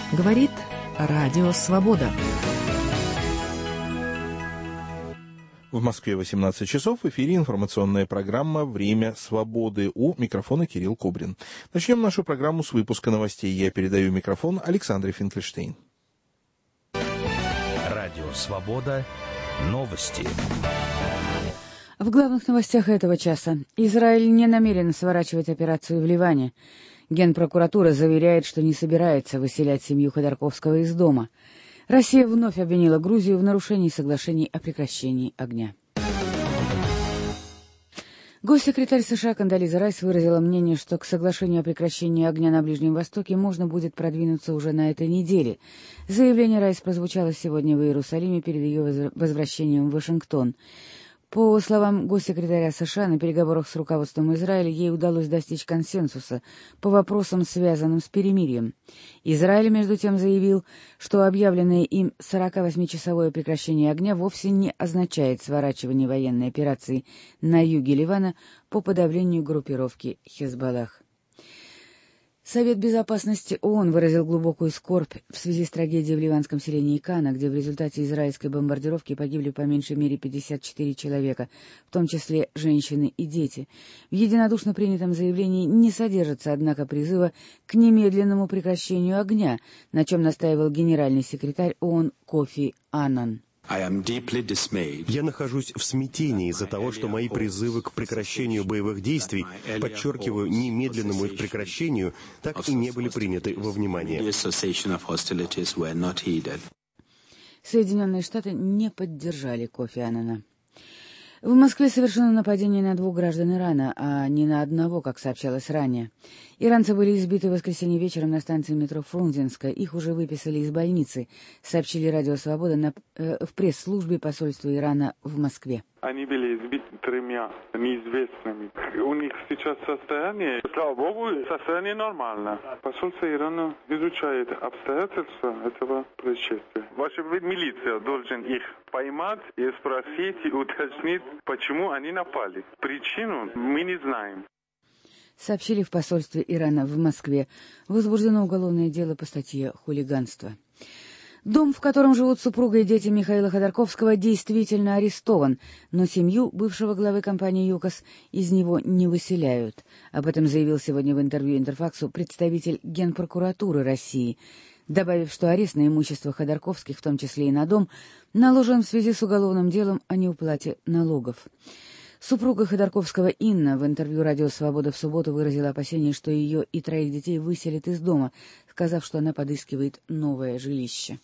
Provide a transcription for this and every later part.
Говорит Радио Свобода. В Москве 18 часов. В эфире информационная программа «Время свободы». У микрофона Кирилл Кобрин. Начнем нашу программу с выпуска новостей. Я передаю микрофон Александре Финкельштейн. Радио Свобода. Новости. В главных новостях этого часа. Израиль не намерен сворачивать операцию в Ливане. Генпрокуратура заверяет, что не собирается выселять семью Ходорковского из дома. Россия вновь обвинила Грузию в нарушении соглашений о прекращении огня. Госсекретарь США Кондолиза Райс выразила мнение, что к соглашению о прекращении огня на Ближнем Востоке можно будет продвинуться уже на этой неделе. Заявление Райс прозвучало сегодня в Иерусалиме перед ее возвращением в Вашингтон. По словам госсекретаря США, на переговорах с руководством Израиля ей удалось достичь консенсуса по вопросам, связанным с перемирием. Израиль, между тем, заявил, что объявленное им 48-часовое прекращение огня вовсе не означает сворачивание военной операции на юге Ливана по подавлению группировки Хезболлах. Совет Безопасности ООН выразил глубокую скорбь в связи с трагедией в ливанском селении Кана, где в результате израильской бомбардировки погибли по меньшей мере 54 человека, в том числе женщины и дети. В единодушно принятом заявлении не содержится, однако, призыва к немедленному прекращению огня, на чем настаивал генеральный секретарь ООН Кофи Аннан. Я нахожусь в смятении из-за того, что мои призывы к прекращению боевых действий, подчеркиваю, немедленному их прекращению, так и не были приняты во внимание. Соединенные Штаты не поддержали Кофи Аннана. В Москве совершено нападение на 2 граждан Ирана, а не на одного, как сообщалось ранее. Иранцы были избиты в воскресенье вечером на станции метро Фрунзенская. Их уже выписали из больницы, сообщили Радио Свобода в пресс-службе посольства Ирана в Москве. Они были избиты 3 неизвестными. У них сейчас состояние, слава богу, состояние нормально. Посольство Ирана изучает обстоятельства этого происшествия. Ваша милиция должен их поймать и спросить, и уточнить, почему они напали. Причину мы не знаем. Сообщили в посольстве Ирана в Москве. Возбуждено уголовное дело по статье «Хулиганство». Дом, в котором живут супруга и дети Михаила Ходорковского, действительно арестован, но семью бывшего главы компании «ЮКОС» из него не выселяют. Об этом заявил сегодня в интервью «Интерфаксу» представитель Генпрокуратуры России, добавив, что арест на имущество Ходорковских, в том числе и на дом, наложен в связи с уголовным делом о неуплате налогов. Супруга Ходорковского Инна в интервью «Радио Свобода» в субботу выразила опасение, что ее и 3 детей выселят из дома, сказав, что она подыскивает новое жилище.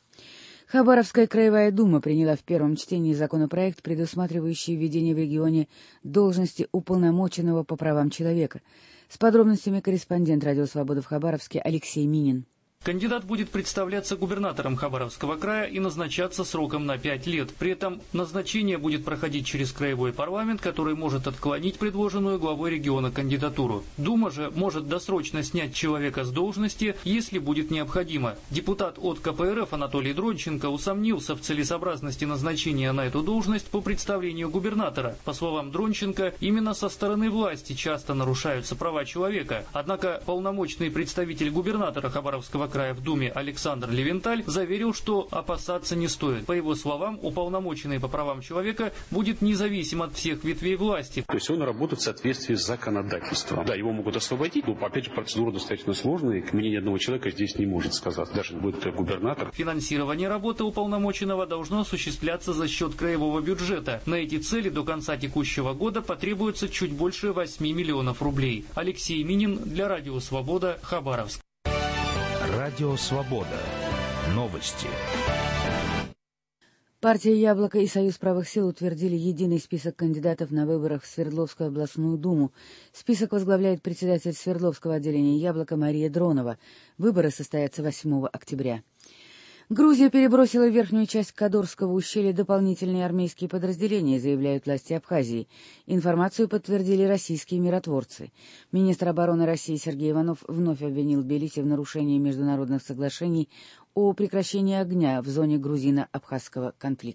Хабаровская краевая дума приняла в первом чтении законопроект, предусматривающий введение в регионе должности уполномоченного по правам человека. С подробностями корреспондент «Радио Свобода» в Хабаровске Алексей Минин. Кандидат будет представляться губернатором Хабаровского края и назначаться сроком на 5 лет. При этом назначение будет проходить через краевой парламент, который может отклонить предложенную главой региона кандидатуру. Дума же может досрочно снять человека с должности, если будет необходимо. Депутат от КПРФ Анатолий Дронченко усомнился в целесообразности назначения на эту должность по представлению губернатора. По словам Дронченко, именно со стороны власти часто нарушаются права человека. Однако полномочный представитель губернатора Хабаровского края в Думе Александр Левенталь заверил, что опасаться не стоит. По его словам, уполномоченный по правам человека будет независим от всех ветвей власти. То есть он работает в соответствии с законодательством. Да, его могут освободить, но опять же процедура достаточно сложная, и к мнению одного человека здесь не может сказать, даже будет губернатор. Финансирование работы уполномоченного должно осуществляться за счет краевого бюджета. На эти цели до конца текущего года потребуется чуть больше 8 миллионов рублей. Алексей Минин для Радио Свобода, Хабаровск. Радио Свобода. Новости. Партия «Яблоко» и Союз правых сил утвердили единый список кандидатов на выборах в Свердловскую областную думу. Список возглавляет председатель Свердловского отделения «Яблоко» Мария Дронова. Выборы состоятся 8 октября. Грузия перебросила в верхнюю часть Кадорского ущелья дополнительные армейские подразделения, заявляют власти Абхазии. Информацию подтвердили российские миротворцы. Министр обороны России Сергей Иванов вновь обвинил Тбилиси в нарушении международных соглашений о прекращении огня в зоне грузино-абхазского конфликта.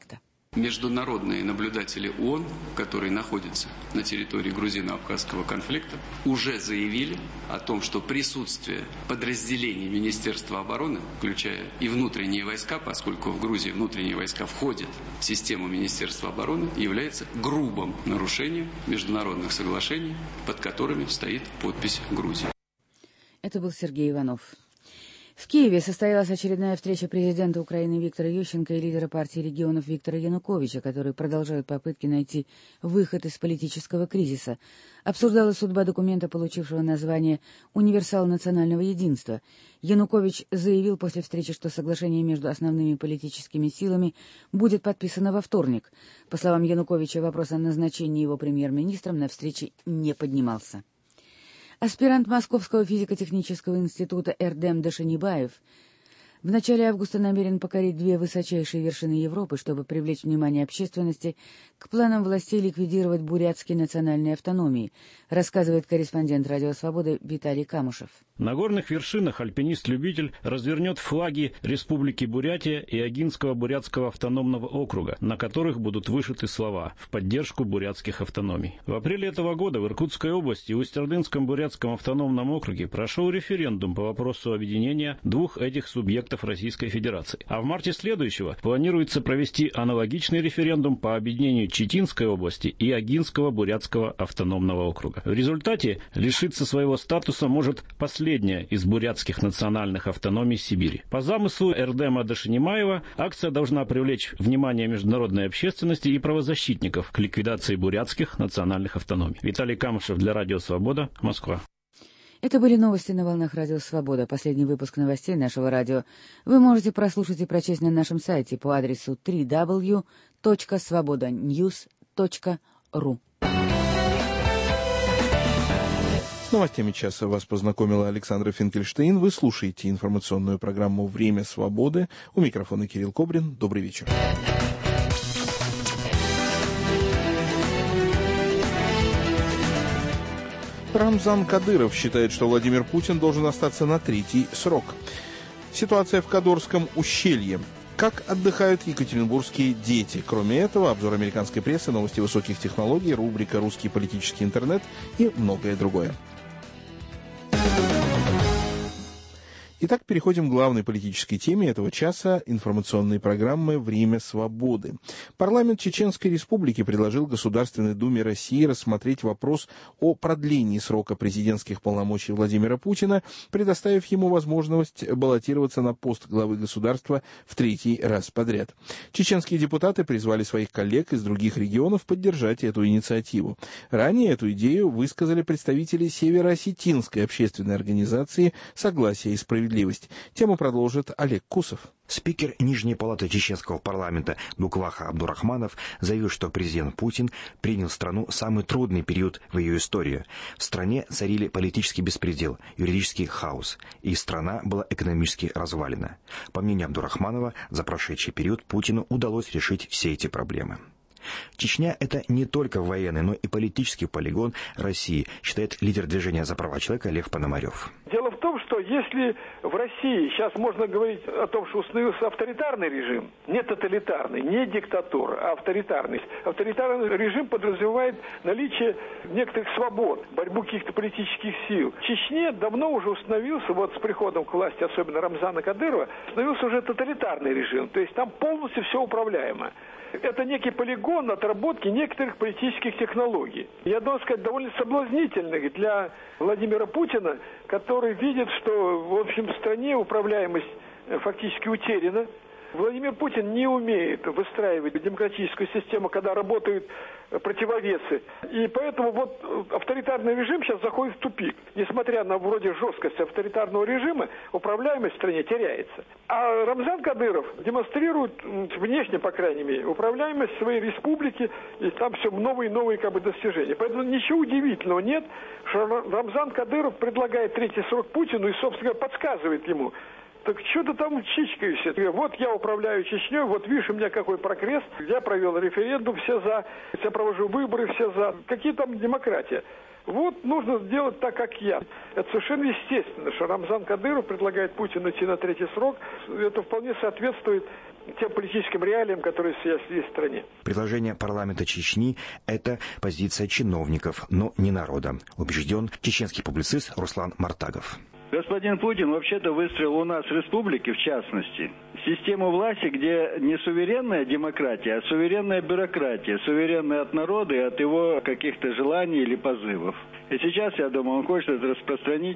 Международные наблюдатели ООН, которые находятся на территории грузино-абхазского конфликта, уже заявили о том, что присутствие подразделений Министерства обороны, включая и внутренние войска, поскольку в Грузии внутренние войска входят в систему Министерства обороны, является грубым нарушением международных соглашений, под которыми стоит подпись Грузии. Это был Сергей Иванов. В Киеве состоялась очередная встреча президента Украины Виктора Ющенко и лидера партии регионов Виктора Януковича, которые продолжают попытки найти выход из политического кризиса. Обсуждалась судьба документа, получившего название «Универсал национального единства». Янукович заявил после встречи, что соглашение между основными политическими силами будет подписано во вторник. По словам Януковича, вопрос о назначении его премьер-министром на встрече не поднимался. Аспирант Московского физико-технического института Эрдем Дашенибаев в начале августа намерен покорить две высочайшие вершины Европы, чтобы привлечь внимание общественности к планам властей ликвидировать бурятские национальные автономии, рассказывает корреспондент «Радио Свобода» Виталий Камушев. На горных вершинах альпинист-любитель развернет флаги Республики Бурятия и Агинского бурятского автономного округа, на которых будут вышиты слова в поддержку бурятских автономий. В апреле этого года в Иркутской области и Усть-Ордынском бурятском автономном округе прошел референдум по вопросу объединения двух этих субъектов Российской Федерации. А в марте следующего планируется провести аналогичный референдум по объединению Читинской области и Агинского бурятского автономного округа. В результате лишиться своего статуса может последняя из бурятских национальных автономий Сибири. По замыслу Эрдема Дашенимаева акция должна привлечь внимание международной общественности и правозащитников к ликвидации бурятских национальных автономий. Виталий Камышев для Радио Свобода, Москва. Это были новости на волнах Радио Свобода. Последний выпуск новостей нашего радио вы можете прослушать и прочесть на нашем сайте по адресу www.svobodanews.ru. С новостями часа вас познакомила Александра Финкельштейн. Вы слушаете информационную программу «Время свободы». У микрофона Кирилл Кобрин. Добрый вечер. Рамзан Кадыров считает, что Владимир Путин должен остаться на третий срок. Ситуация в Кадорском ущелье. Как отдыхают екатеринбургские дети? Кроме этого, обзор американской прессы, новости высоких технологий, рубрика «Русский политический интернет» и многое другое. Итак, переходим к главной политической теме этого часа информационной программы «Время свободы». Парламент Чеченской Республики предложил Государственной Думе России рассмотреть вопрос о продлении срока президентских полномочий Владимира Путина, предоставив ему возможность баллотироваться на пост главы государства в третий раз подряд. Чеченские депутаты призвали своих коллег из других регионов поддержать эту инициативу. Ранее эту идею высказали представители Северо-Осетинской общественной организации «Согласие и справедливость». Тему продолжит Олег Кусов. Спикер Нижней палаты чеченского парламента Букваха Абдурахманов заявил, что президент Путин принял страну в самый трудный период в ее истории. В стране царили политический беспредел, юридический хаос, и страна была экономически развалена. По мнению Абдурахманова, за прошедший период Путину удалось решить все эти проблемы. Чечня – это не только военный, но и политический полигон России, считает лидер движения за права человека Лев Пономарев. Дело в том, что если в России сейчас можно говорить о том, что установился авторитарный режим, не тоталитарный, не диктатура, а авторитарный. Авторитарный режим подразумевает наличие некоторых свобод, борьбу каких-то политических сил. В Чечне давно уже установился, вот с приходом к власти, особенно Рамзана Кадырова, установился уже тоталитарный режим. То есть там полностью все управляемо. Это некий полигон отработки некоторых политических технологий. Я должен сказать, довольно соблазнительных для Владимира Путина, который видит, что, в общем, в стране управляемость фактически утеряна. Владимир Путин не умеет выстраивать демократическую систему, когда работают противовесы. И поэтому вот авторитарный режим сейчас заходит в тупик. Несмотря на вроде жесткость авторитарного режима, управляемость в стране теряется. А Рамзан Кадыров демонстрирует, внешне, по крайней мере, управляемость своей республики, и там все новые и новые достижения. Поэтому ничего удивительного нет, что Рамзан Кадыров предлагает третий срок Путину и, собственно, подсказывает ему: так что ты там чичкаешься? Вот я управляю Чечней, вот видишь, у меня какой прогресс. Я провел референдум, все за. Я провожу выборы, все за. Какие там демократия? Вот нужно сделать так, как я. Это совершенно естественно, что Рамзан Кадыров предлагает Путину идти на 3-й срок. Это вполне соответствует тем политическим реалиям, которые сейчас есть в стране. Предложение парламента Чечни – это позиция чиновников, но не народа, убежден чеченский публицист Руслан Мартагов. Господин Путин вообще-то выстроил у нас республики, в частности, систему власти, где не суверенная демократия, а суверенная бюрократия, суверенная от народа и от его каких-то желаний или позывов. И сейчас, я думаю, он хочет это распространить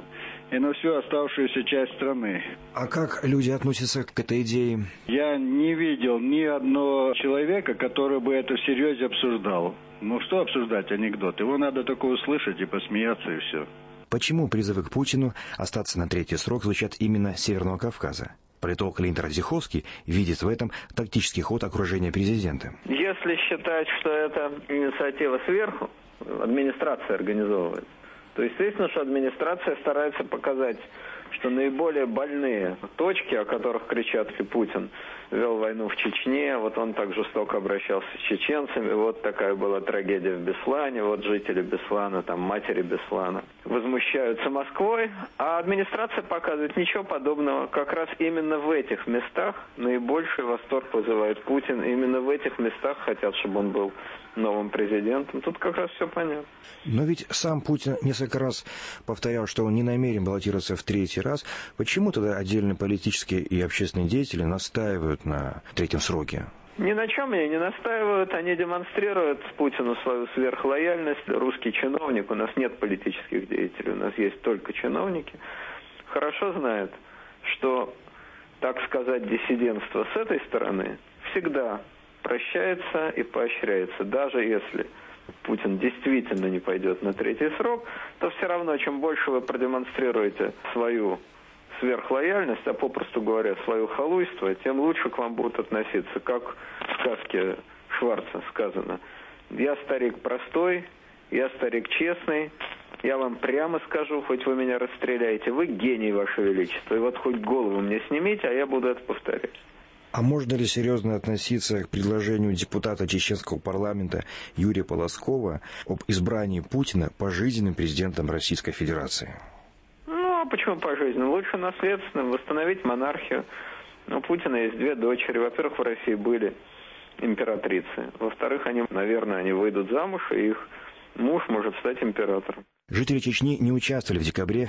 и на всю оставшуюся часть страны. А как люди относятся к этой идее? Я не видел ни одного человека, который бы это всерьез обсуждал. Ну что обсуждать анекдот? Его надо только услышать и посмеяться, и все. Почему призывы к Путину остаться на 3-й срок звучат именно с Северного Кавказа? Политолог Леонид Радзиховский видит в этом тактический ход окружения президента. Если считать, что это инициатива сверху, администрация организовывает, то естественно, что администрация старается показать, что наиболее больные точки, о которых кричат, и Путин вел войну в Чечне, вот он так жестоко обращался с чеченцами, вот такая была трагедия в Беслане, вот жители Беслана, там матери Беслана возмущаются Москвой, а администрация показывает ничего подобного. Как раз именно в этих местах наибольший восторг вызывает Путин, именно в этих местах хотят, чтобы он был новым президентом. Тут как раз все понятно. Но ведь сам Путин несколько раз повторял, что он не намерен баллотироваться в 3-й раз. Почему тогда отдельные политические и общественные деятели настаивают на 3-м сроке? Ни на чем они не настаивают, они демонстрируют Путину свою сверхлояльность. Русский чиновник, у нас нет политических деятелей, у нас есть только чиновники, хорошо знает, что, так сказать, диссидентство с этой стороны всегда прощается и поощряется. Даже если Путин действительно не пойдет на 3-й срок, то все равно, чем больше вы продемонстрируете свою сверхлояльность, а попросту говоря, свое халуйство, тем лучше к вам будут относиться. Как в сказке Шварца сказано: «Я старик простой, я старик честный, я вам прямо скажу, хоть вы меня расстреляете, вы гений, Ваше Величество, и вот хоть голову мне снимите, а я буду это повторять». А можно ли серьезно относиться к предложению депутата чеченского парламента Юрия Полоскова об избрании Путина пожизненным президентом Российской Федерации? Ну, а почему пожизненным? Лучше наследственным, восстановить монархию. У Путина есть 2 дочери. Во-первых, в России были императрицы. Во-вторых, наверное, они выйдут замуж, и их муж может стать императором. Жители Чечни не участвовали в декабре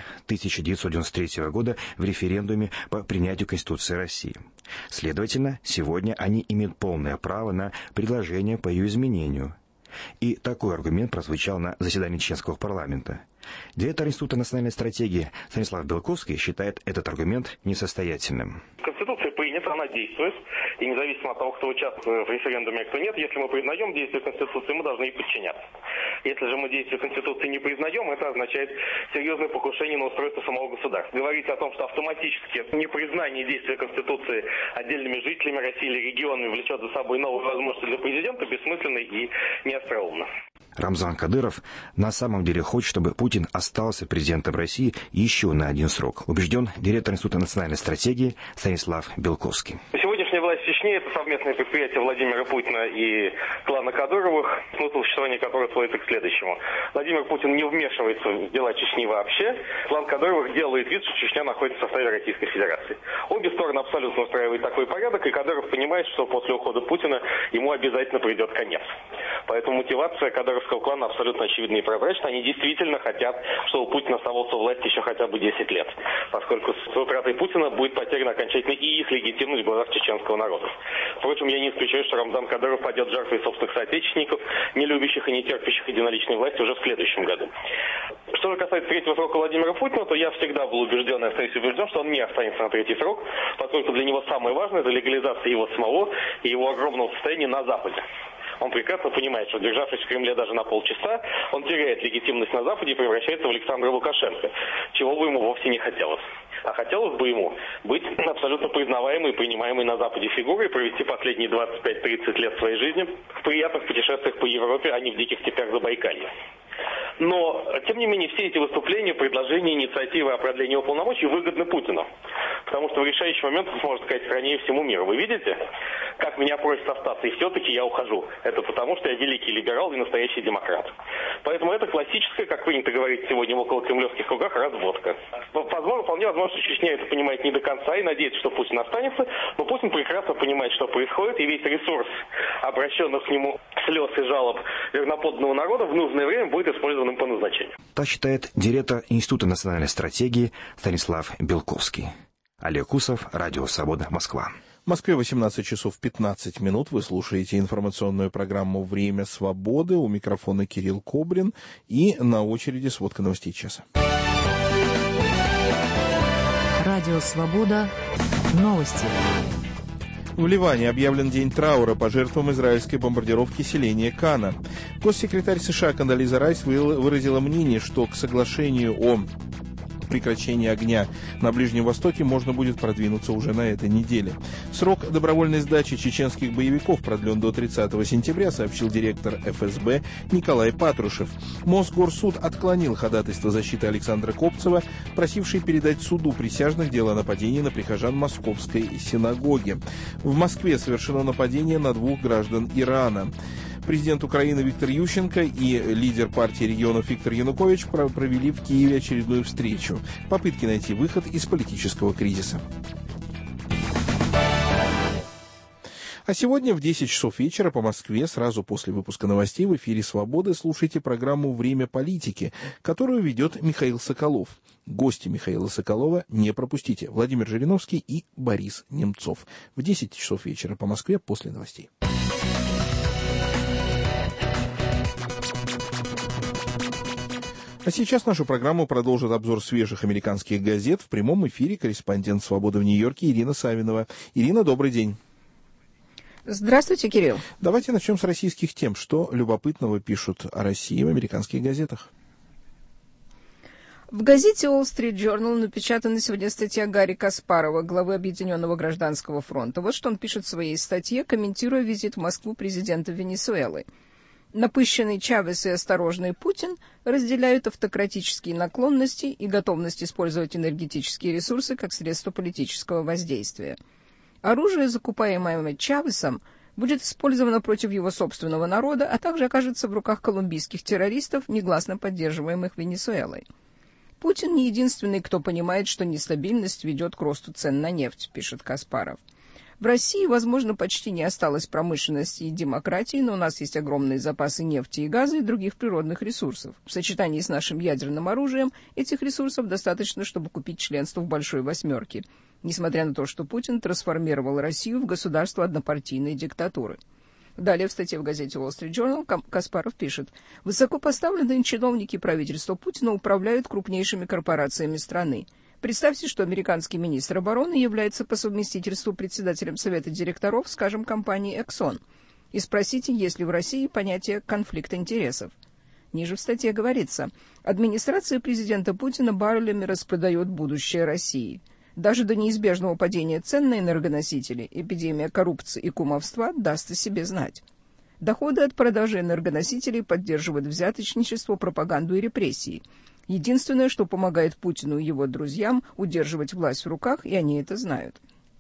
1993 года в референдуме по принятию Конституции России. Следовательно, сегодня они имеют полное право на предложение по ее изменению. И такой аргумент прозвучал на заседании чеченского парламента. Директор Института национальной стратегии Станислав Белковский считает этот аргумент несостоятельным. Конституция принята, она действует. И независимо от того, кто участвует в референдуме, а кто нет, если мы признаем действие Конституции, мы должны ей подчиняться. Если же мы действие Конституции не признаем, это означает серьезное покушение на устройство самого государства. Говорить о том, что автоматически непризнание действия Конституции отдельными жителями России или регионами влечет за собой новые возможности для президента, бессмысленно и неостроумно. Рамзан Кадыров на самом деле хочет, чтобы Путин остался президентом России еще на 1 срок, убежден директор Института национальной стратегии Станислав Белковский. Сегодняшняя власть в Чечне – это совместное предприятие Владимира Путина и клана Кадыровых, смысл существования которого сводится к следующему. Владимир Путин не вмешивается в дела Чечни вообще. Клан Кадыровых делает вид, что Чечня находится в составе Российской Федерации. Обе стороны абсолютно устраивают такой порядок, и Кадыров понимает, что после ухода Путина ему обязательно придет конец. Поэтому мотивация кадыровского клана абсолютно очевидна и прозрачна. Они действительно хотят, чтобы Путин оставался у власти еще хотя бы 10 лет, поскольку с утратой Путина будет потеряна окончательно и их легитимность в глазах чеченского народа. Впрочем, я не исключаю, что Рамзан Кадыров пойдет жертвой собственных соотечественников, не любящих и не терпящих единоличной власти уже в следующем году. Что же касается 3-го срока Владимира Путина, то я всегда был убежден и остаюсь убежден, что он не останется на 3-й срок, поскольку для него самое важное – это легализация его самого и его огромного состояния на Западе. Он прекрасно понимает, что, державшись в Кремле даже на полчаса, он теряет легитимность на Западе и превращается в Александра Лукашенко, чего бы ему вовсе не хотелось. А хотелось бы ему быть абсолютно признаваемой и принимаемой на Западе фигурой, провести последние 25-30 лет своей жизни в приятных путешествиях по Европе, а не в диких степях Забайкалья. Но, тем не менее, все эти выступления, предложения, инициативы о продлении его полномочий выгодны Путину. потому что в решающий момент он сможет сказать стране и всему миру: вы видите, как меня просят остаться, и все-таки я ухожу. Это потому, что я великий либерал и настоящий демократ. Поэтому это классическая, как принято говорить сегодня в околокремлевских кругах, разводка. Возможно, вполне возможно, что Чечня это понимает не до конца и надеется, что Путин останется, но Путин прекрасно понимает, что происходит, и весь ресурс обращенных к нему слез и жалоб верноподданного народа в нужное время будет использованным по назначению. Так считает директор Института национальной стратегии Станислав Белковский. Олег Усов, Радио Свобода, Москва. В Москве 18 часов 15 минут. Вы слушаете информационную программу «Время свободы». У микрофона Кирилл Кобрин. И на очереди сводка новостей часа. Радио Свобода. Новости. В Ливане объявлен день траура по жертвам израильской бомбардировки селения Кана. Госсекретарь США Кондолиза Райс выразила мнение, что к соглашению о прекращении огня на Ближнем Востоке можно будет продвинуться уже на этой неделе. Срок добровольной сдачи чеченских боевиков продлен до 30 сентября, сообщил директор ФСБ Николай Патрушев. Мосгорсуд отклонил ходатайство защиты Александра Копцева, просивший передать суду присяжных дело о нападении на прихожан Московской синагоги. В Москве совершено нападение на 2 граждан Ирана. Президент Украины Виктор Ющенко и лидер партии регионов Виктор Янукович провели в Киеве очередную встречу. Попытки найти выход из политического кризиса. А сегодня в 10 часов вечера по Москве, сразу после выпуска новостей, в эфире «Свободы» слушайте программу «Время политики», которую ведет Михаил Соколов. Гости Михаила Соколова не пропустите: Владимир Жириновский и Борис Немцов. В 10 часов вечера по Москве после новостей. А сейчас нашу программу продолжит обзор свежих американских газет. В прямом эфире корреспондент «Свободы» в Нью-Йорке Ирина Савинова. Ирина, добрый день. Здравствуйте, Кирилл. Давайте начнем с российских тем. Что любопытного пишут о России в американских газетах? В газете Wall Street Journal напечатана сегодня статья Гарри Каспарова, главы Объединенного гражданского фронта. Вот что он пишет в своей статье, комментируя визит в Москву президента Венесуэлы. Напыщенный Чавес и осторожный Путин разделяют автократические наклонности и готовность использовать энергетические ресурсы как средство политического воздействия. Оружие, закупаемое Чавесом, будет использовано против его собственного народа, а также окажется в руках колумбийских террористов, негласно поддерживаемых Венесуэлой. Путин не единственный, кто понимает, что нестабильность ведет к росту цен на нефть, пишет Каспаров. В России, возможно, почти не осталось промышленности и демократии, но у нас есть огромные запасы нефти и газа и других природных ресурсов. В сочетании с нашим ядерным оружием этих ресурсов достаточно, чтобы купить членство в Большой Восьмерке, несмотря на то, что Путин трансформировал Россию в государство однопартийной диктатуры. Далее в статье в газете Wall Street Journal Каспаров пишет: «Высокопоставленные чиновники правительства Путина управляют крупнейшими корпорациями страны. Представьте, что американский министр обороны является по совместительству председателем совета директоров, скажем, компании Exxon. И спросите, есть ли в России понятие «конфликт интересов». Ниже в статье говорится: администрация президента Путина баррелями распродает будущее России. Даже до неизбежного падения цен на энергоносители эпидемия коррупции и кумовства даст о себе знать. Доходы от продажи энергоносителей поддерживают взяточничество, пропаганду и репрессии. Единственное, что помогает Путину и его друзьям удерживать власть в руках, и они это знают».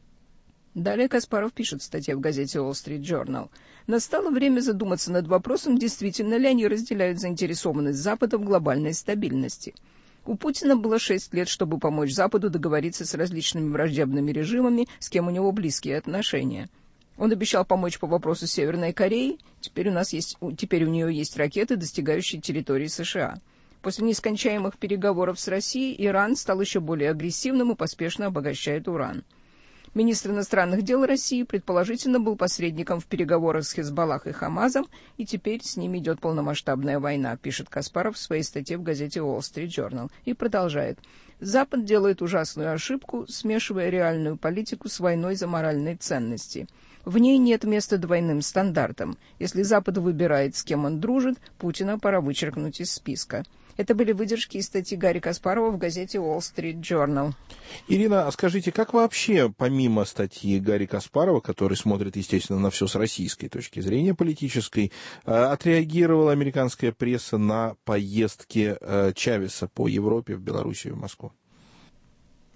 Далее Каспаров пишет в статье в газете Wall Street Journal: «Настало время задуматься над вопросом, действительно ли они разделяют заинтересованность Запада в глобальной стабильности. У Путина было 6 лет, чтобы помочь Западу договориться с различными враждебными режимами, с кем у него близкие отношения. Он обещал помочь по вопросу Северной Кореи, теперь у нее есть ракеты, достигающие территории США. После нескончаемых переговоров с Россией Иран стал еще более агрессивным и поспешно обогащает уран. Министр иностранных дел России предположительно был посредником в переговорах с Хезболлах и Хамазом, и теперь с ними идет полномасштабная война», пишет Каспаров в своей статье в газете Wall Street Journal. И продолжает: «Запад делает ужасную ошибку, смешивая реальную политику с войной за моральные ценности. В ней нет места двойным стандартам. Если Запад выбирает, с кем он дружит, Путина пора вычеркнуть из списка». Это были выдержки из статьи Гарри Каспарова в газете Wall Street Journal. Ирина, а скажите, как вообще, помимо статьи Гарри Каспарова, который смотрит, естественно, на все с российской точки зрения политической, отреагировала американская пресса на поездки Чавеса по Европе, в Белоруссию и в Москву?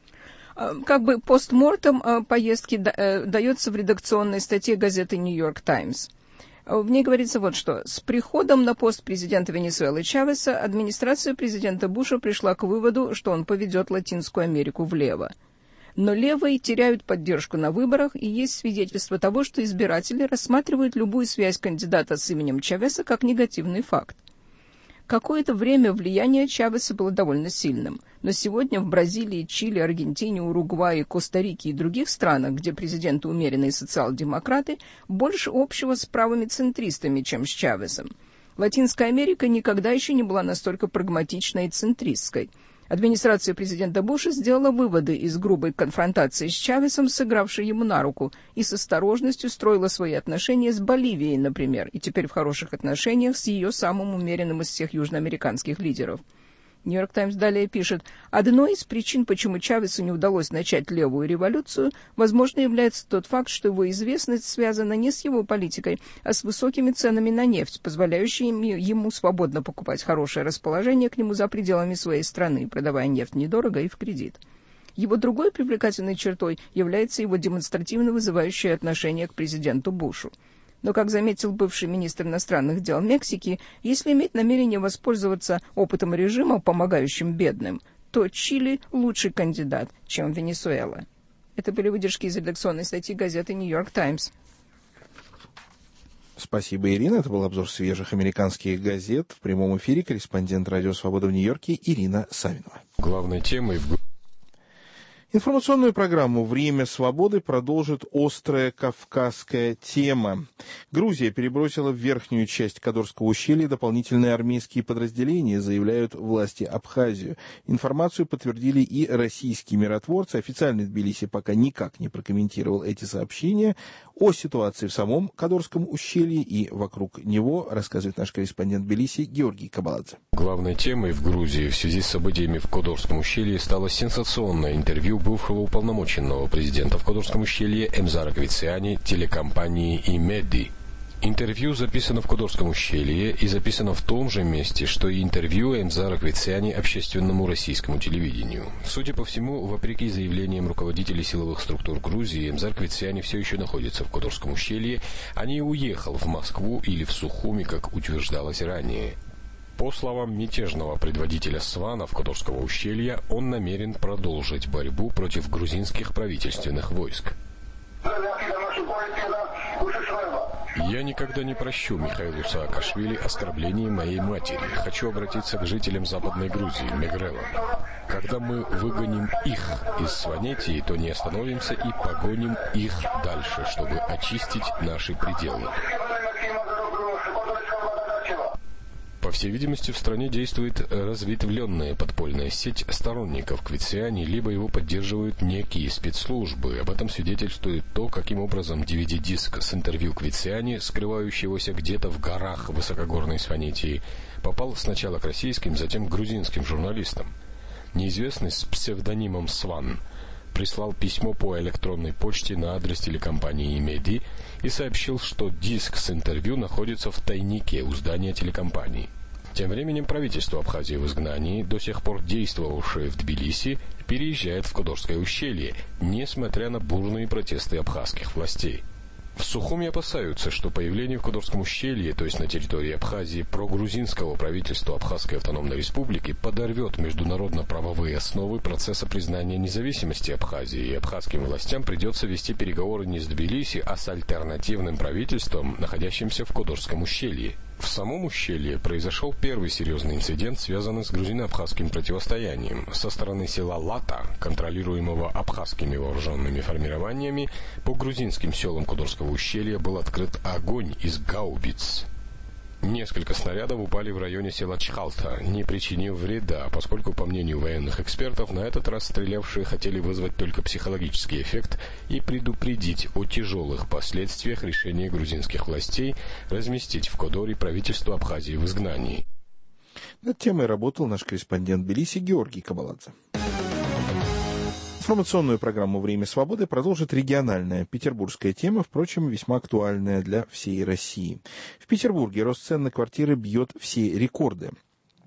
Как бы постмортем поездки дается в редакционной статье газеты «Нью-Йорк Таймс». В ней говорится вот что. С приходом на пост президента Венесуэлы Чавеса администрация президента Буша пришла к выводу, что он поведет Латинскую Америку влево. Но левые теряют поддержку на выборах, и есть свидетельство того, что избиратели рассматривают любую связь кандидата с именем Чавеса как негативный факт. Какое-то время влияние Чавеса было довольно сильным, но сегодня в Бразилии, Чили, Аргентине, Уругвае, Коста-Рике и других странах, где президенты умеренные социал-демократы, больше общего с правыми центристами, чем с Чавесом. Латинская Америка никогда еще не была настолько прагматичной и центристской. Администрация президента Буша сделала выводы из грубой конфронтации с Чавесом, сыгравшей ему на руку, и с осторожностью строила свои отношения с Боливией, например, и теперь в хороших отношениях с ее самым умеренным из всех южноамериканских лидеров. «Нью-Йорк Таймс» далее пишет, одной из причин, почему Чавесу не удалось начать левую революцию, возможно, является тот факт, что его известность связана не с его политикой, а с высокими ценами на нефть, позволяющими ему свободно покупать хорошее расположение к нему за пределами своей страны, продавая нефть недорого и в кредит. Его другой привлекательной чертой является его демонстративно вызывающее отношение к президенту Бушу. Но, как заметил бывший министр иностранных дел Мексики, если иметь намерение воспользоваться опытом режима, помогающим бедным, то Чили лучший кандидат, чем Венесуэла. Это были выдержки из редакционной статьи газеты «Нью-Йорк Таймс». Спасибо, Ирина. Это был обзор свежих американских газет. В прямом эфире корреспондент «Радио Свобода» в Нью-Йорке Ирина Савинова. Главной темой Информационную программу «Время свободы» продолжит острая кавказская тема. Грузия перебросила в верхнюю часть Кодорского ущелья дополнительные армейские подразделения, заявляют власти Абхазии. Информацию подтвердили и российские миротворцы. Официальный Тбилиси пока никак не прокомментировал эти сообщения. О ситуации в самом Кодорском ущелье и вокруг него рассказывает наш корреспондент Тбилиси Георгий Кабаладзе. Главной темой в Грузии в связи с событиями в Кодорском ущелье стало сенсационное интервью бывшего уполномоченного президента в Кодорском ущелье Эмзара Квициани телекомпании «Имеди». Интервью записано в Кодорском ущелье и записано в том же месте, что и интервью Эмзара Квициани общественному российскому телевидению. Судя по всему, вопреки заявлениям руководителей силовых структур Грузии, Эмзар Квициани все еще находится в Кодорском ущелье, а не уехал в Москву или в Сухуми, как утверждалось ранее. По словам мятежного предводителя Свана в Кодорского ущелья, он намерен продолжить борьбу против грузинских правительственных войск. Я никогда не прощу Михаилу Саакашвили оскорблений моей матери. Хочу обратиться к жителям Западной Грузии, Мегрела. Когда мы выгоним их из Сванетии, то не остановимся и погоним их дальше, чтобы очистить наши пределы. По всей видимости, в стране действует разветвленная подпольная сеть сторонников Квициани, либо его поддерживают некие спецслужбы. Об этом свидетельствует то, каким образом DVD-диск с интервью Квициани, скрывающегося где-то в горах высокогорной Сванетии, попал сначала к российским, затем к грузинским журналистам. Неизвестный с псевдонимом Сван прислал письмо по электронной почте на адрес телекомпании «Имеди» и сообщил, что диск с интервью находится в тайнике у здания телекомпании. Тем временем правительство Абхазии в изгнании, до сих пор действовавшее в Тбилиси, переезжает в Кодорское ущелье, несмотря на бурные протесты абхазских властей. В Сухуми опасаются, что появление в Кодорском ущелье, то есть на территории Абхазии, прогрузинского правительства Абхазской автономной республики подорвет международно-правовые основы процесса признания независимости Абхазии, и абхазским властям придется вести переговоры не с Тбилиси, а с альтернативным правительством, находящимся в Кодорском ущелье. В самом ущелье произошел первый серьезный инцидент, связанный с грузино-абхазским противостоянием. Со стороны села Лата, контролируемого абхазскими вооруженными формированиями, по грузинским селам Кодорского ущелья был открыт огонь из гаубиц. Несколько снарядов упали в районе села Чхалта, не причинив вреда, поскольку, по мнению военных экспертов, на этот раз стрелявшие хотели вызвать только психологический эффект и предупредить о тяжелых последствиях решения грузинских властей разместить в Кодоре правительство Абхазии в изгнании. Над темой работал наш корреспондент Тбилиси Георгий Кабаладзе. Информационную программу «Время свободы» продолжит региональная петербургская тема, впрочем, весьма актуальная для всей России. В Петербурге рост цен на квартиры бьет все рекорды.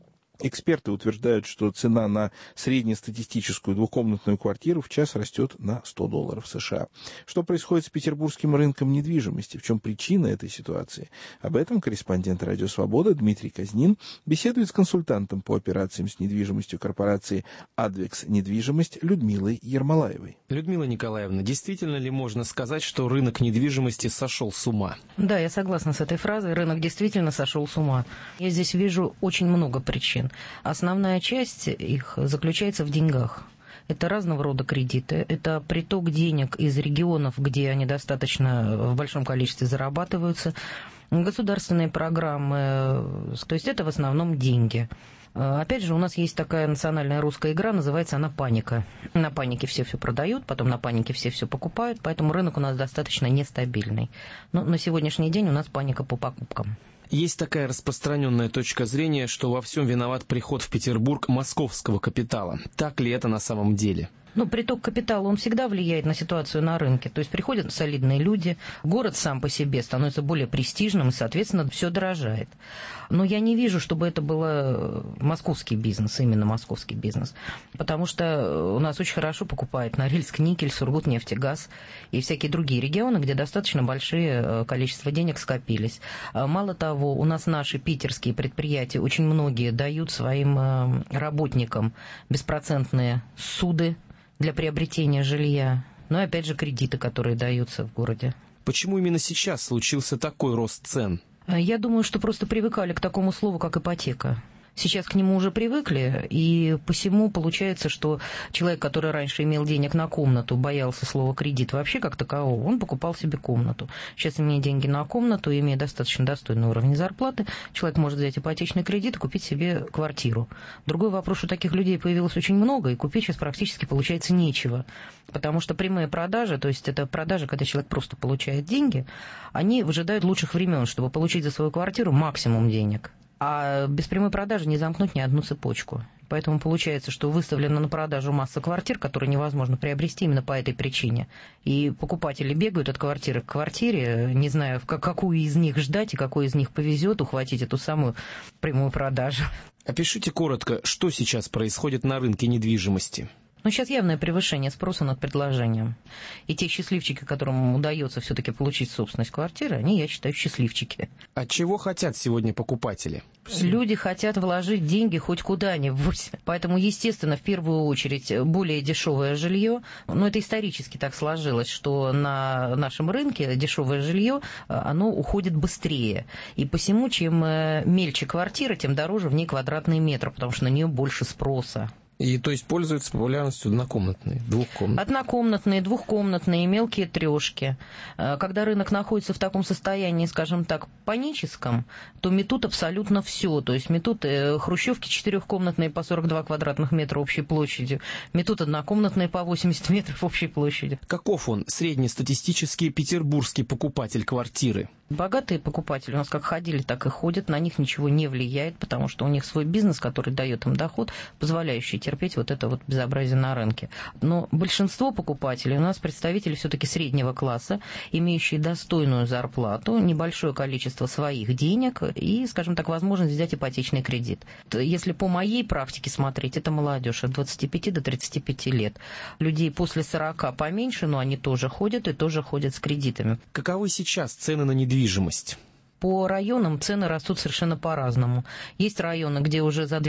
Эксперты утверждают, что цена на среднестатистическую двухкомнатную квартиру в час растет на $100 США. Что происходит с петербургским рынком недвижимости? В чем причина этой ситуации? Об этом корреспондент «Радио Свобода» Дмитрий Казнин беседует с консультантом по операциям с недвижимостью корпорации «Адвекс Недвижимость» Людмилой Ермолаевой. Людмила Николаевна, действительно ли можно сказать, что рынок недвижимости сошел с ума? Да, я согласна с этой фразой. Рынок действительно сошел с ума. Я здесь вижу очень много причин. Основная часть их заключается в деньгах. Это разного рода кредиты, это приток денег из регионов, где они достаточно в большом количестве зарабатываются, государственные программы, то есть это в основном деньги. Опять же, у нас есть такая национальная русская игра, называется она «Паника». На панике все продают, потом на панике все покупают, поэтому рынок у нас достаточно нестабильный. Но на сегодняшний день у нас паника по покупкам. Есть такая распространенная точка зрения, что во всем виноват приход в Петербург московского капитала. Так ли это на самом деле? Приток капитала, он всегда влияет на ситуацию на рынке. То есть приходят солидные люди, город сам по себе становится более престижным, и, соответственно, все дорожает. Но я не вижу, чтобы это был московский бизнес, именно московский бизнес. Потому что у нас очень хорошо покупают Норильск, Никель, Сургутнефтегаз и всякие другие регионы, где достаточно большие количество денег скопились. Мало того, у нас наши питерские предприятия, очень многие дают своим работникам беспроцентные суды для приобретения жилья, но и опять же кредиты, которые даются в городе. Почему именно сейчас случился такой рост цен? Я думаю, что просто привыкали к такому слову, как ипотека. Сейчас к нему уже привыкли, и посему получается, что человек, который раньше имел денег на комнату, боялся слова «кредит» вообще как такового, он покупал себе комнату. Сейчас, имея деньги на комнату, имея достаточно достойный уровень зарплаты, человек может взять ипотечный кредит и купить себе квартиру. Другой вопрос, что таких людей появилось очень много, и купить сейчас практически получается нечего. Потому что прямые продажи, то есть это продажи, когда человек просто получает деньги, они выжидают лучших времен, чтобы получить за свою квартиру максимум денег. А без прямой продажи не замкнуть ни одну цепочку. Поэтому получается, что выставлена на продажу масса квартир, которые невозможно приобрести именно по этой причине. И покупатели бегают от квартиры к квартире, не зная, какую из них ждать и какой из них повезет ухватить эту самую прямую продажу. Опишите коротко, что сейчас происходит на рынке недвижимости. Сейчас явное превышение спроса над предложением. И те счастливчики, которым удается все-таки получить собственность квартиры, они, я считаю, счастливчики. А чего хотят сегодня покупатели? Люди хотят вложить деньги хоть куда-нибудь. Поэтому, естественно, в первую очередь более дешевое жилье. Но это исторически так сложилось, что на нашем рынке дешевое жилье, оно уходит быстрее. И посему, чем мельче квартира, тем дороже в ней квадратный метр, потому что на нее больше спроса. И то есть пользуются популярностью однокомнатные, двухкомнатные? Однокомнатные, двухкомнатные, мелкие трешки. Когда рынок находится в таком состоянии, скажем так, паническом, то метут абсолютно все. То есть метут хрущевки четырехкомнатные по 42 квадратных метра общей площадью, метут однокомнатные по 80 метров общей площади. Каков он, среднестатистический петербургский покупатель квартиры? Богатые покупатели у нас как ходили, так и ходят, на них ничего не влияет, потому что у них свой бизнес, который дает им доход, позволяющий терпеть вот это вот безобразие на рынке. Но большинство покупателей у нас представители все-таки среднего класса, имеющие достойную зарплату, небольшое количество своих денег и, скажем так, возможность взять ипотечный кредит. Если по моей практике смотреть, это молодежь от 25 до 35 лет. Людей после 40 поменьше, но они тоже ходят и тоже ходят с кредитами. Каковы сейчас цены на недвижимость? По районам цены растут совершенно по-разному. Есть районы, где уже за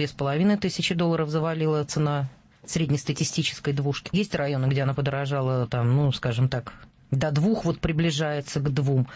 $2500 завалила цена среднестатистической двушки. Есть районы, где она подорожала, скажем так, до 2, приближается к 2.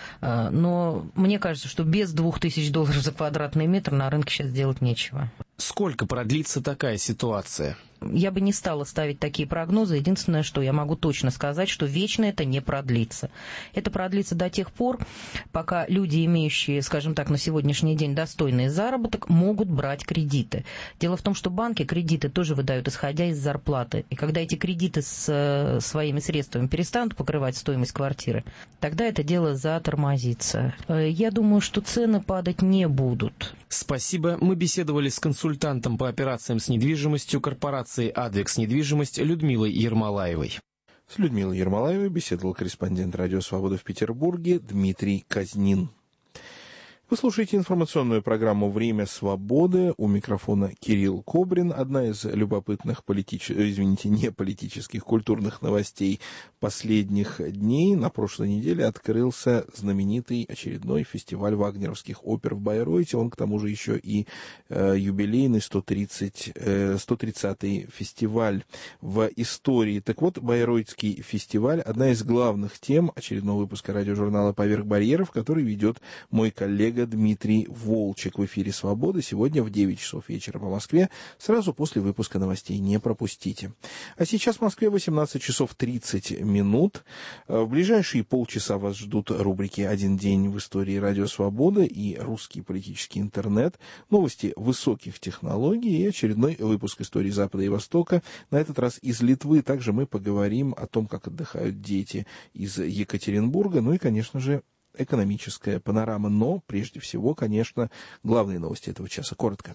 Но мне кажется, что без $2000 за квадратный метр на рынке сейчас делать нечего. Сколько продлится такая ситуация? Я бы не стала ставить такие прогнозы. Единственное, что я могу точно сказать, что вечно это не продлится. Это продлится до тех пор, пока люди, имеющие, скажем так, на сегодняшний день достойный заработок, могут брать кредиты. Дело в том, что банки кредиты тоже выдают, исходя из зарплаты. И когда эти кредиты с своими средствами перестанут покрывать стоимость квартиры, тогда это дело затормозится. Я думаю, что цены падать не будут. Спасибо. Мы беседовали с консультантом по операциям с недвижимостью корпорации «Адвекс Недвижимость» Людмилой Ермолаевой. С Людмилой Ермолаевой беседовал корреспондент «Радио Свобода» в Петербурге Дмитрий Казнин. Вы слушаете информационную программу «Время свободы». У микрофона Кирилл Кобрин. Одна из любопытных не политических, культурных новостей последних дней. На прошлой неделе открылся знаменитый очередной фестиваль вагнеровских опер в Байройте. Он, к тому же, еще и юбилейный 130-й фестиваль в истории. Так вот, Байройтский фестиваль – одна из главных тем очередного выпуска радиожурнала «Поверх барьеров», который ведет мой коллега Дмитрий Волчек в эфире «Свободы» сегодня в 9 часов вечера по Москве, сразу после выпуска новостей. Не пропустите. А сейчас в Москве 18 часов 30 минут. В ближайшие полчаса вас ждут рубрики «Один день в истории радио Свобода» и «Русский политический интернет», новости высоких технологий и очередной выпуск истории Запада и Востока, на этот раз из Литвы. Также мы поговорим о том, как отдыхают дети из Екатеринбурга, ну и, конечно же, экономическая панорама. Но, прежде всего, конечно, главные новости этого часа. Коротко.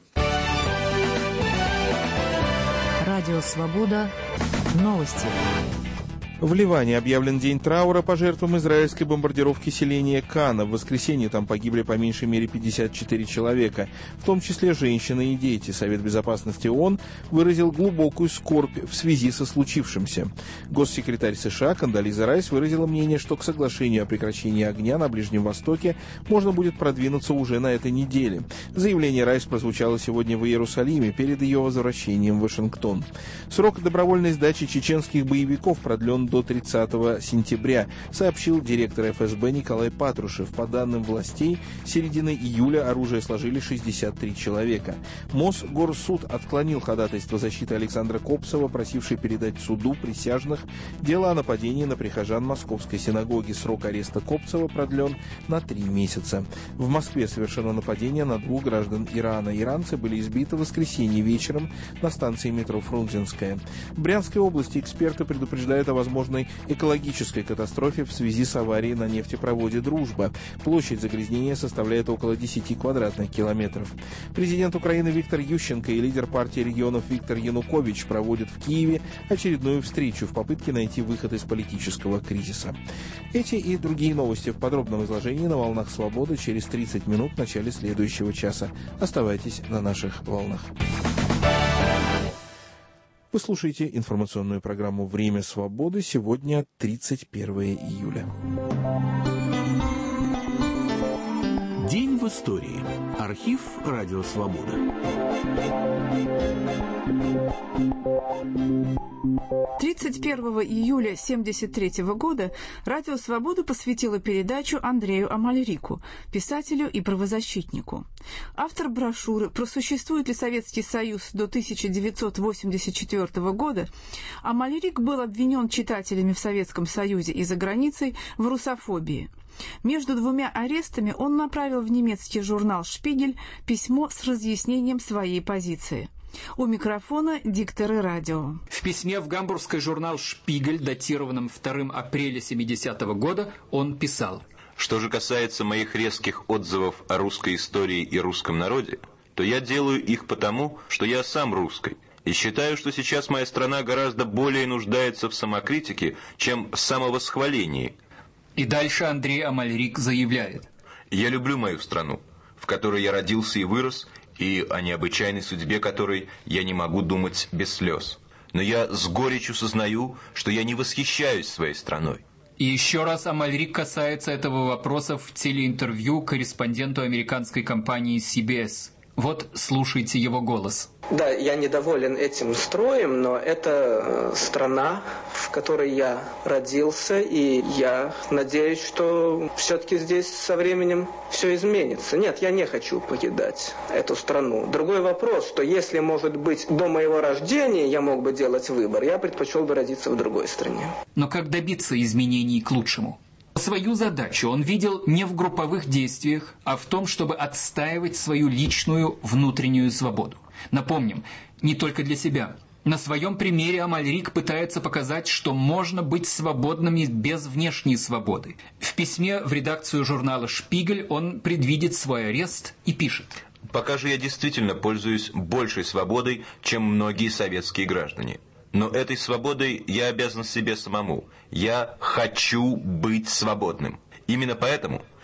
Радио «Свобода». Новости. В Ливане объявлен день траура по жертвам израильской бомбардировки селения Кана. В воскресенье там погибли по меньшей мере 54 человека, в том числе женщины и дети. Совет безопасности ООН выразил глубокую скорбь в связи со случившимся. Госсекретарь США Кондолиза Райс выразила мнение, что к соглашению о прекращении огня на Ближнем Востоке можно будет продвинуться уже на этой неделе. Заявление Райс прозвучало сегодня в Иерусалиме перед ее возвращением в Вашингтон. Срок добровольной сдачи чеченских боевиков продлен до 30 сентября, сообщил директор ФСБ Николай Патрушев. По данным властей, с середины июля оружие сложили 63 человека. Мосгорсуд отклонил ходатайство защиты Александра Копцева, просивший передать суду присяжных дело о нападении на прихожан Московской синагоги. Срок ареста Копцева продлен на 3 месяца. В Москве совершено нападение на 2 граждан Ирана. Иранцы были избиты в воскресенье вечером на станции метро Фрунзенская. В Брянской области эксперты предупреждают о возможной экологической катастрофе в связи с аварией на нефтепроводе «Дружба». Площадь загрязнения составляет около 10 квадратных километров. Президент Украины Виктор Ющенко и лидер партии регионов Виктор Янукович проводят в Киеве очередную встречу в попытке найти выход из политического кризиса. Эти и другие новости в подробном изложении на «Волнах Свободы» через 30 минут в начале следующего часа. Оставайтесь на наших волнах. Вы слушаете информационную программу «Время свободы». Сегодня 31 июля. День в истории. Архив «Радио Свобода». 31 июля 1973 года «Радио Свобода» посвятило передачу Андрею Амальрику, писателю и правозащитнику. Автор брошюры «Просуществует ли Советский Союз до 1984 года», Амальрик был обвинен читателями в Советском Союзе и за границей в русофобии. Между 2 арестами он направил в немецкий журнал «Шпигель» письмо с разъяснением своей позиции. У микрофона дикторы радио. В письме в гамбургский журнал «Шпигель», датированном 2 апреля 1970 года, он писал: «Что же касается моих резких отзывов о русской истории и русском народе, то я делаю их потому, что я сам русский, и считаю, что сейчас моя страна гораздо более нуждается в самокритике, чем в самовосхвалении». И дальше Андрей Амальрик заявляет: «Я люблю мою страну, в которой я родился и вырос, и о необычайной судьбе которой я не могу думать без слез. Но я с горечью сознаю, что я не восхищаюсь своей страной». И еще раз Амальрик касается этого вопроса в телеинтервью корреспонденту американской компании CBS. Вот слушайте его голос. Да, я недоволен этим строем, но это страна, в которой я родился, и я надеюсь, что все-таки здесь со временем все изменится. Нет, я не хочу покидать эту страну. Другой вопрос, что если, может быть, до моего рождения я мог бы делать выбор, я предпочел бы родиться в другой стране. Но как добиться изменений к лучшему? Свою задачу он видел не в групповых действиях, а в том, чтобы отстаивать свою личную внутреннюю свободу. Напомним, не только для себя. На своем примере Амальрик пытается показать, что можно быть свободным и без внешней свободы. В письме в редакцию журнала «Шпигель» он предвидит свой арест и пишет: «Пока же я действительно пользуюсь большей свободой, чем многие советские граждане. Но этой свободой я обязан себе самому. Я хочу быть свободным. Именно поэтому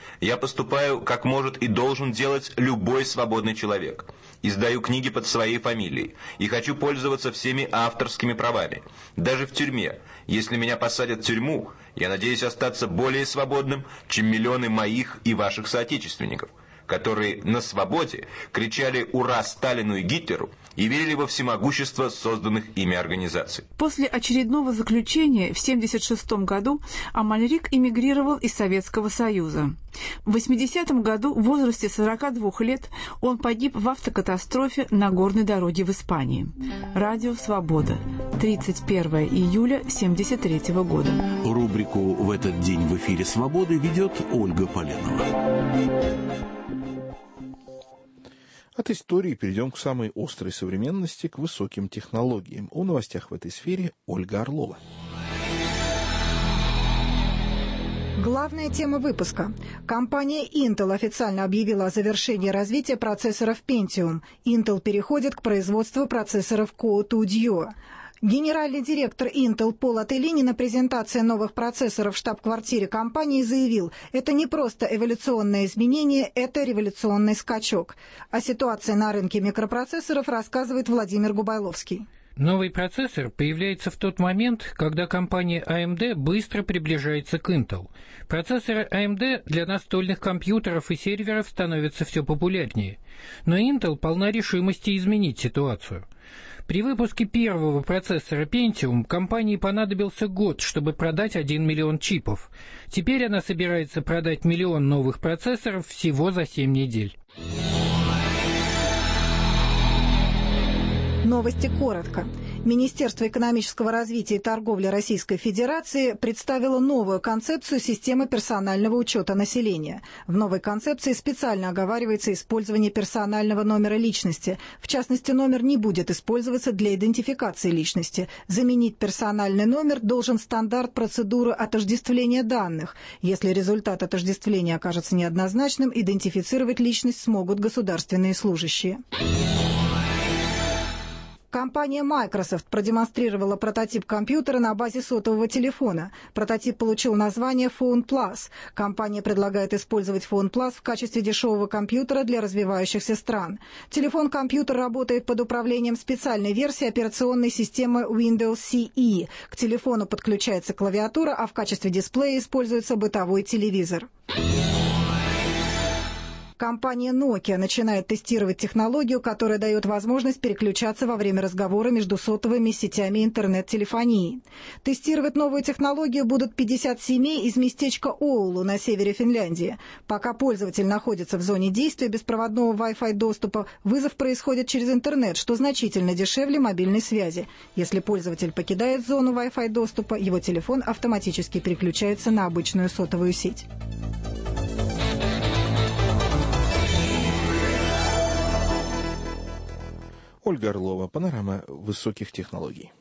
Я поступаю, как может и должен делать любой свободный человек. Издаю книги под своей фамилией и хочу пользоваться всеми авторскими правами. Даже в тюрьме. Если меня посадят в тюрьму, я надеюсь остаться более свободным, чем миллионы моих и ваших соотечественников, которые на свободе кричали «Ура Сталину и Гитлеру» и верили во всемогущество созданных ими организаций. После очередного заключения в 1976 году Амальрик эмигрировал из Советского Союза. В 1980 году в возрасте 42 лет он погиб в автокатастрофе на горной дороге в Испании. Радио «Свобода», 31 июля 1973 года. Рубрику «В этот день в эфире «Свободы» ведет Ольга Поленова. От истории перейдем к самой острой современности, к высоким технологиям. О новостях в этой сфере Ольга Орлова. Главная тема выпуска. Компания Intel официально объявила о завершении развития процессоров Pentium. Intel переходит к производству процессоров Core 2 Duo. Генеральный директор Intel Пол Ателлини на презентации новых процессоров в штаб-квартире компании заявил, это не просто эволюционное изменение, это революционный скачок. О ситуации на рынке микропроцессоров рассказывает Владимир Губайловский. Новый процессор появляется в тот момент, когда компания AMD быстро приближается к Intel. Процессоры AMD для настольных компьютеров и серверов становятся все популярнее. Но Intel полна решимости изменить ситуацию. При выпуске первого процессора Pentium компании понадобился год, чтобы продать 1 миллион чипов. Теперь она собирается продать 1 миллион новых процессоров всего за 7 недель. Новости коротко. Министерство экономического развития и торговли Российской Федерации представило новую концепцию системы персонального учета населения. В новой концепции специально оговаривается использование персонального номера личности. В частности, номер не будет использоваться для идентификации личности. Заменить персональный номер должен стандарт процедуры отождествления данных. Если результат отождествления окажется неоднозначным, идентифицировать личность смогут государственные служащие. Компания Microsoft продемонстрировала прототип компьютера на базе сотового телефона. Прототип получил название Phone Plus. Компания предлагает использовать Phone Plus в качестве дешевого компьютера для развивающихся стран. Телефон-компьютер работает под управлением специальной версии операционной системы Windows CE. К телефону подключается клавиатура, а в качестве дисплея используется бытовой телевизор. Компания Nokia начинает тестировать технологию, которая дает возможность переключаться во время разговора между сотовыми сетями интернет-телефонии. Тестировать новую технологию будут 50 семей из местечка Оулу на севере Финляндии. Пока пользователь находится в зоне действия беспроводного Wi-Fi доступа, вызов происходит через интернет, что значительно дешевле мобильной связи. Если пользователь покидает зону Wi-Fi доступа, его телефон автоматически переключается на обычную сотовую сеть. Ольга Орлова, панорама высоких технологий.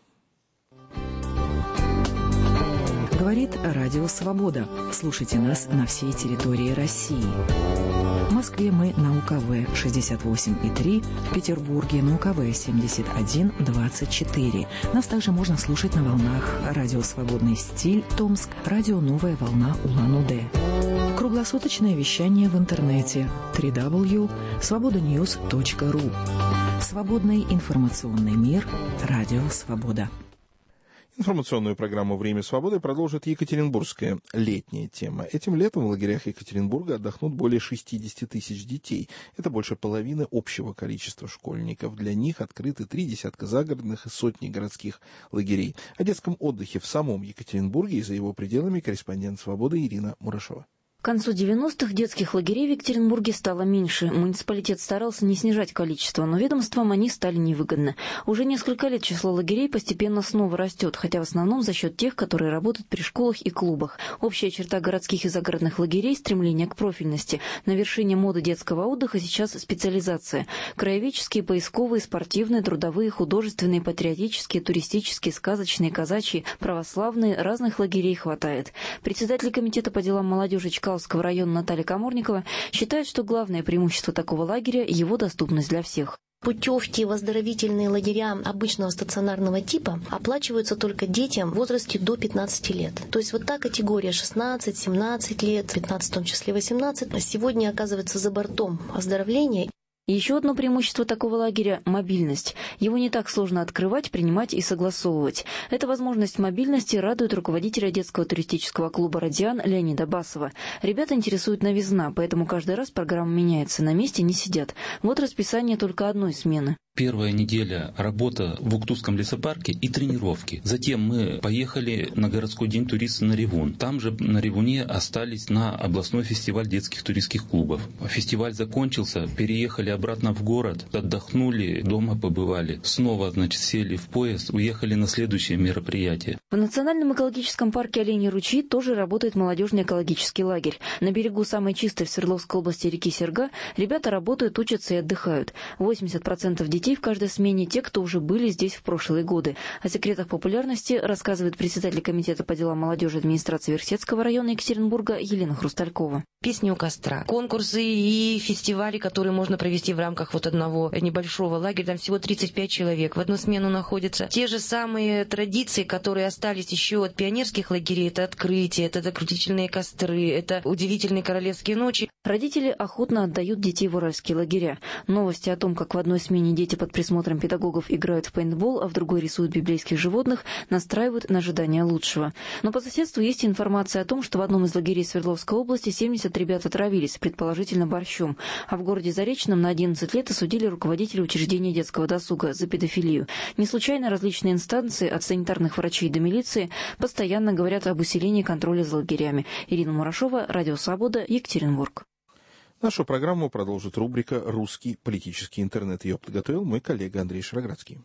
Говорит Радио Свобода. Слушайте нас на всей территории России. В Москве мы на УКВ 68,3, в Петербурге на УКВ 71,24. Нас также можно слушать на волнах Радио Свободный стиль Томск, Радио Новая волна Улан-Удэ. Круглосуточное вещание в интернете www.svobodanews.ru. Свободный информационный мир. Радио Свобода. Информационную программу «Время свободы» продолжит екатеринбургская летняя тема. Этим летом в лагерях Екатеринбурга отдохнут более 60 тысяч детей. Это больше половины общего количества школьников. Для них открыты 3 десятка загородных и сотни городских лагерей. О детском отдыхе в самом Екатеринбурге и за его пределами корреспондент «Свободы» Ирина Мурашова. К концу 90-х детских лагерей в Екатеринбурге стало меньше. Муниципалитет старался не снижать количество, но ведомствам они стали невыгодны. Уже несколько лет число лагерей постепенно снова растет, хотя в основном за счет тех, которые работают при школах и клубах. Общая черта городских и загородных лагерей – стремление к профильности. На вершине моды детского отдыха сейчас специализация. Краеведческие, поисковые, спортивные, трудовые, художественные, патриотические, туристические, сказочные, казачьи, православные – разных лагерей хватает. Председатель комитета по делам молодежи Чкаловского района Наталья Каморникова считает, что главное преимущество такого лагеря – его доступность для всех. Путевки в оздоровительные лагеря обычного стационарного типа оплачиваются только детям в возрасте до 15 лет. То есть вот та категория 16-17 лет, 15 в том числе 18, сегодня оказывается за бортом оздоровления. Еще одно преимущество такого лагеря – мобильность. Его не так сложно открывать, принимать и согласовывать. Эта возможность мобильности радует руководителя детского туристического клуба «Радиан» Леонида Басова. Ребята интересует новизна, поэтому каждый раз программа меняется, на месте не сидят. Вот расписание только одной смены. Первая неделя работа в Уктусском лесопарке и тренировки. Затем мы поехали на городской день туриста на Ревун. Там же на Ревуне остались на областной фестиваль детских туристских клубов. Фестиваль закончился, переехали обратно в город, отдохнули, дома побывали. Снова, сели в поезд, уехали на следующее мероприятие. В Национальном экологическом парке «Оленьи ручьи» тоже работает молодежный экологический лагерь. На берегу самой чистой в Свердловской области реки Серга ребята работают, учатся и отдыхают. 80% детей в каждой смене те, кто уже были здесь в прошлые годы. О секретах популярности рассказывает председатель комитета по делам молодежи администрации Верхсетского района Екатеринбурга Елена Хрусталькова. Песни у костра, конкурсы и фестивали, которые можно провести в рамках одного небольшого лагеря. Там всего 35 человек в одну смену находятся. Те же самые традиции, которые остались еще от пионерских лагерей. Это открытие, это закрутительные костры, это удивительные королевские ночи. Родители охотно отдают детей в уральские лагеря. Новости о том, как в одной смене дети под присмотром педагогов играют в пейнтбол, а в другой рисуют библейских животных, настраивают на ожидание лучшего. Но по соседству есть информация о том, что в одном из лагерей Свердловской области 70 ребят отравились, предположительно борщом. А в городе Заречном на 11 лет осудили руководителя учреждения детского досуга за педофилию. Не случайно различные инстанции, от санитарных врачей до милиции, постоянно говорят об усилении контроля за лагерями. Ирина Мурашова, Радио Свобода, Екатеринбург. Нашу программу продолжит рубрика «Русский политический интернет». Ее подготовил мой коллега Андрей Шароградский.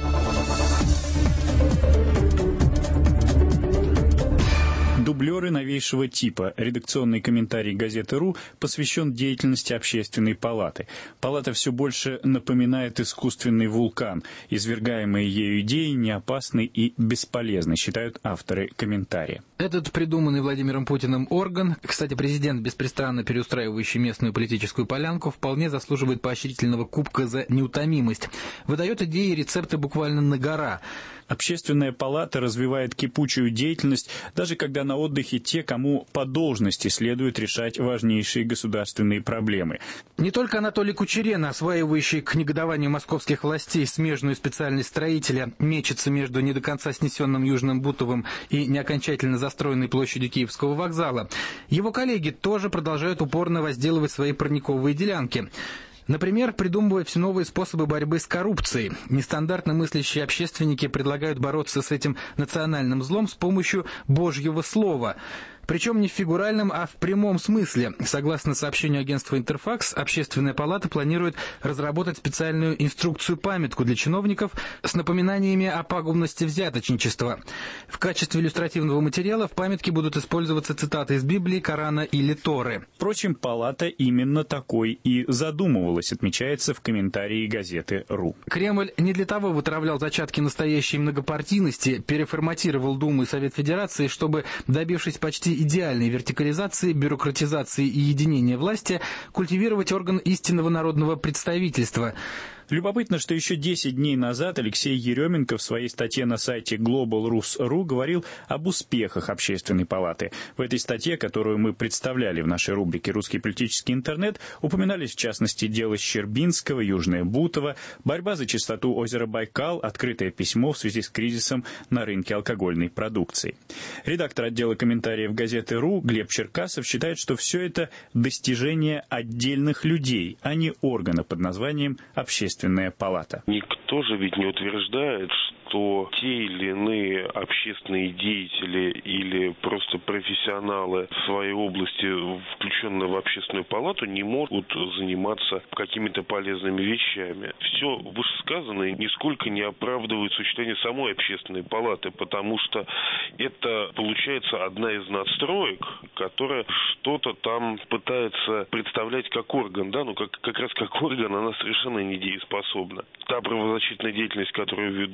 Дублеры новейшего типа. Редакционный комментарий газеты «РУ» посвящен деятельности Общественной палаты. Палата все больше напоминает искусственный вулкан. Извергаемые ею идеи не опасны и бесполезны, считают авторы комментария. Этот придуманный Владимиром Путиным орган, кстати, президент, беспрестанно переустраивающий местную политическую полянку, вполне заслуживает поощрительного кубка за неутомимость. Выдает идеи и рецепты буквально на гора. Общественная палата развивает кипучую деятельность, даже когда на отдыхе те, кому по должности следует решать важнейшие государственные проблемы. Не только Анатолий Кучерена, осваивающий к негодованию московских властей смежную специальность строителя, мечется между не до конца снесенным Южным Бутовым и не окончательно застроенной площадью Киевского вокзала. Его коллеги тоже продолжают упорно возделывать свои парниковые делянки. Например, придумывая все новые способы борьбы с коррупцией. Нестандартно мыслящие общественники предлагают бороться с этим национальным злом с помощью Божьего слова. Причем не в фигуральном, а в прямом смысле. Согласно сообщению агентства «Интерфакс», Общественная палата планирует разработать специальную инструкцию-памятку для чиновников с напоминаниями о пагубности взяточничества. В качестве иллюстративного материала в памятке будут использоваться цитаты из Библии, Корана или Торы. Впрочем, палата именно такой и задумывалась, отмечается в комментарии газеты «РУ». Кремль не для того вытравлял зачатки настоящей многопартийности, переформатировал Думу и Совет Федерации, чтобы, добившись почти идеальной вертикализации, бюрократизации и единения власти, культивировать орган истинного народного представительства. Любопытно, что еще 10 дней назад Алексей Еременко в своей статье на сайте Global.Rus.ru говорил об успехах Общественной палаты. В этой статье, которую мы представляли в нашей рубрике «Русский политический интернет», упоминались в частности дело Щербинского, Южное Бутово, борьба за чистоту озера Байкал, открытое письмо в связи с кризисом на рынке алкогольной продукции. Редактор отдела комментариев газеты «РУ» Глеб Черкасов считает, что все это достижение отдельных людей, а не органа под названием «Общественная палата». Никто же ведь не утверждает, что те или иные общественные деятели или просто профессионалы в своей области, включенные в общественную палату, не могут заниматься какими-то полезными вещами. Все вышесказанное нисколько не оправдывает существование самой общественной палаты, потому что это, получается, одна из надстроек, которая что-то там пытается представлять как орган, да, как раз как орган она совершенно недееспособна. Та правозащитная деятельность, которую ведут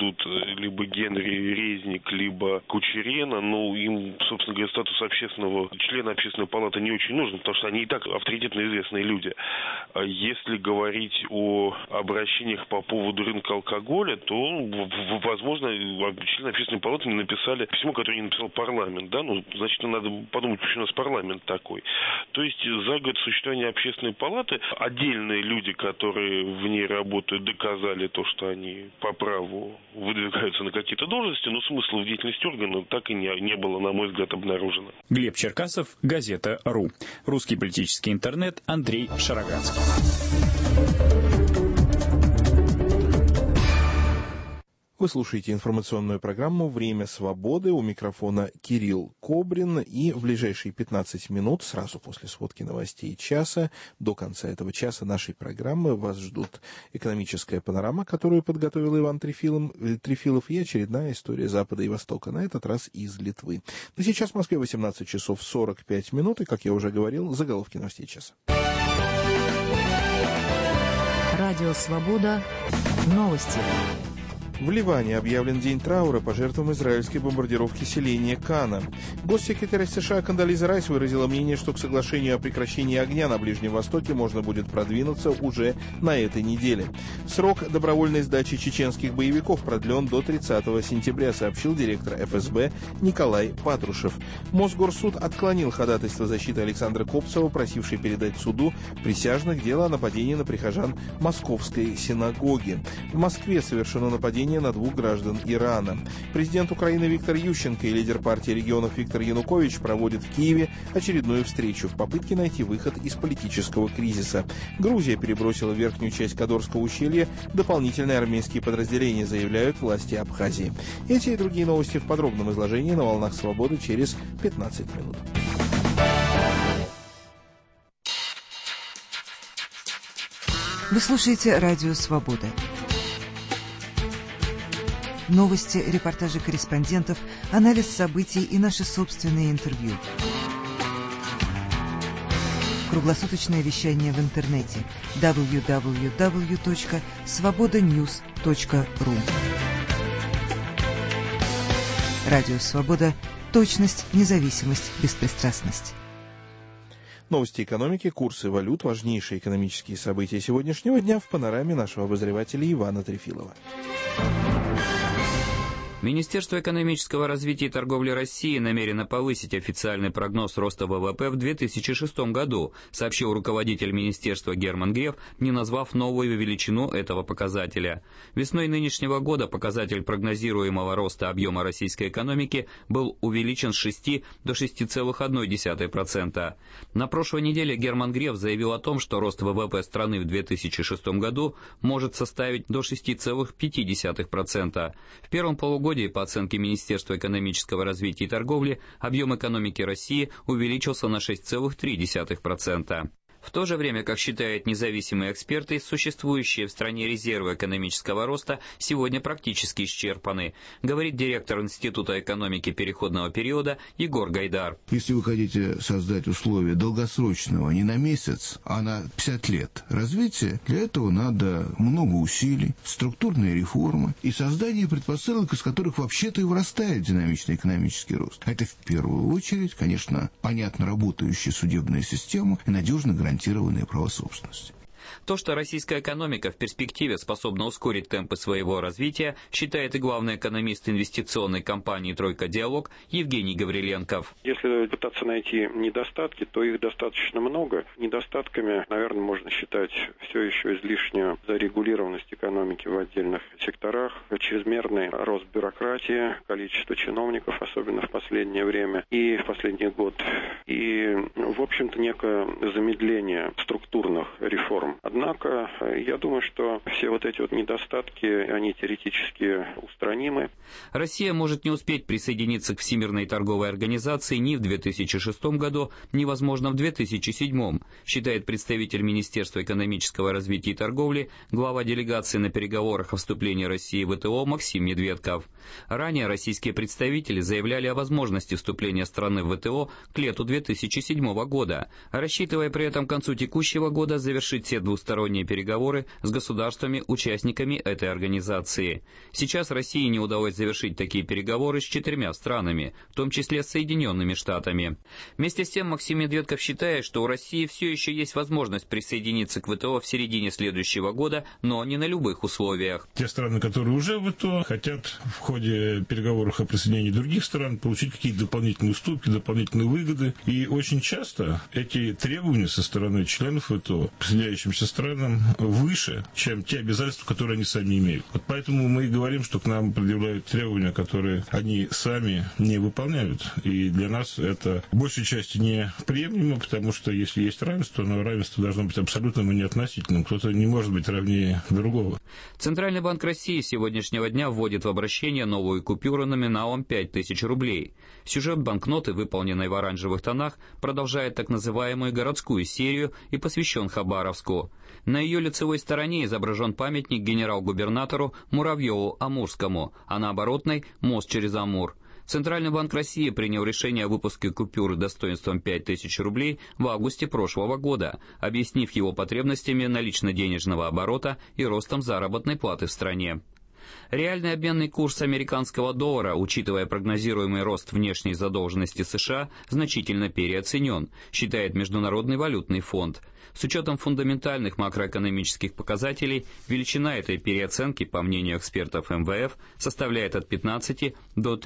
либо Генри Резник, либо Кучерена, ну, им, собственно говоря, статус члена общественной палаты не очень нужен, потому что они и так авторитетно известные люди. Если говорить о обращениях по поводу рынка алкоголя, то, возможно, члены общественной палаты не написали письмо, которое не написал парламент, да, ну, значит, надо подумать, почему у нас парламент такой. То есть за год существования общественной палаты отдельные люди, которые в ней работают, доказали то, что они по праву выдвигаются на какие-то должности, но смысла в деятельности органа так и не было, на мой взгляд, обнаружено. Глеб Черкасов, газета «Ру». Русский политический интернет, Андрей Шарогатский. Вы слушаете информационную программу «Время свободы». У микрофона Кирилл Кобрин. И в ближайшие 15 минут, сразу после сводки новостей часа, до конца этого часа нашей программы вас ждут экономическая панорама, которую подготовил Иван Трефилов, и очередная история Запада и Востока, на этот раз из Литвы. Но сейчас в Москве 18 часов 45 минут, и, как я уже говорил, заголовки новостей часа. Радио «Свобода». Новости. В Ливане объявлен день траура по жертвам израильской бомбардировки селения Кана. Госсекретарь США Кондолиза Райс выразила мнение, что к соглашению о прекращении огня на Ближнем Востоке можно будет продвинуться уже на этой неделе. Срок добровольной сдачи чеченских боевиков продлен до 30 сентября, сообщил директор ФСБ Николай Патрушев. Мосгорсуд отклонил ходатайство защиты Александра Копцева, просившей передать суду присяжных дело о нападении на прихожан Московской синагоги. В Москве совершено нападение на 2 граждан Ирана. Президент Украины Виктор Ющенко и лидер партии регионов Виктор Янукович проводят в Киеве очередную встречу в попытке найти выход из политического кризиса. Грузия перебросила в верхнюю часть Кадорского ущелья дополнительные армейские подразделения, заявляют власти Абхазии. Эти и другие новости в подробном изложении на «Волнах Свободы» через 15 минут. Вы слушаете «Радио Свобода». Новости, репортажи корреспондентов, анализ событий и наши собственные интервью. Круглосуточное вещание в интернете www.svobodanews.ru. Радио «Свобода». Точность, независимость, беспристрастность. Новости экономики, курсы валют, важнейшие экономические события сегодняшнего дня в панораме нашего обозревателя Ивана Трефилова. Министерство экономического развития и торговли России намерено повысить официальный прогноз роста ВВП в 2006 году, сообщил руководитель министерства Герман Греф, не назвав новую величину этого показателя. Весной нынешнего года показатель прогнозируемого роста объема российской экономики был увеличен с 6 до 6,1%. На прошлой неделе Герман Греф заявил о том, что рост ВВП страны в 2006 году может составить до 6,5%. В первом полугодии, по оценке Министерства экономического развития и торговли, объем экономики России увеличился на 6,3%. В то же время, как считают независимые эксперты, существующие в стране резервы экономического роста сегодня практически исчерпаны, говорит директор Института экономики переходного периода Егор Гайдар. Если вы хотите создать условия долгосрочного, не на месяц, а на 50 лет развития, для этого надо много усилий, структурные реформы и создание предпосылок, из которых вообще-то и вырастает динамичный экономический рост. Это в первую очередь, конечно, понятно работающая судебная система и надежно гарантированное право собственности. То, что российская экономика в перспективе способна ускорить темпы своего развития, считает и главный экономист инвестиционной компании «Тройка Диалог» Евгений Гавриленков. Если пытаться найти недостатки, то их достаточно много. Недостатками, наверное, можно считать все еще излишнюю зарегулированность экономики в отдельных секторах, чрезмерный рост бюрократии, количество чиновников, особенно в последнее время и в последний год, и, в общем-то, некое замедление структурных реформ. Однако, я думаю, что все вот эти вот недостатки, они теоретически устранимы. Россия может не успеть присоединиться к Всемирной торговой организации ни в 2006 году, ни, возможно, в 2007, считает представитель Министерства экономического развития и торговли, глава делегации на переговорах о вступлении России в ВТО Максим Медведков. Ранее российские представители заявляли о возможности вступления страны в ВТО к лету 2007 года, рассчитывая при этом к концу текущего года завершить все двусторонние переговоры с государствами-участниками этой организации. Сейчас России не удалось завершить такие переговоры с 4 странами, в том числе с Соединенными Штатами. Вместе с тем Максим Медведков считает, что у России все еще есть возможность присоединиться к ВТО в середине следующего года, но не на любых условиях. Те страны, которые уже в ВТО, хотят в ходе переговоров о присоединении других стран получить какие-то дополнительные уступки, дополнительные выгоды. И очень часто эти требования со стороны членов ВТО, присоединяющимся странам, выше, чем те обязательства, которые они сами имеют. Вот поэтому мы и говорим, что к нам предъявляют требования, которые они сами не выполняют. И для нас это в большей части неприемлемо, потому что если есть равенство, но равенство должно быть абсолютным и неотносительным. Кто-то не может быть равнее другого. Центральный банк России с сегодняшнего дня вводит в обращение новую купюру номиналом 5000 рублей. Сюжет банкноты, выполненной в оранжевых тонах, продолжает так называемую городскую серию и посвящен Хабаровску. На ее лицевой стороне изображен памятник генерал-губернатору Муравьеву-Амурскому, а на оборотной – мост через Амур. Центральный банк России принял решение о выпуске купюры достоинством 5000 рублей в августе прошлого года, объяснив его потребностями налично-денежного оборота и ростом заработной платы в стране. Реальный обменный курс американского доллара, учитывая прогнозируемый рост внешней задолженности США, значительно переоценен, считает Международный валютный фонд. С учетом фундаментальных макроэкономических показателей, величина этой переоценки, по мнению экспертов МВФ, составляет от 15 до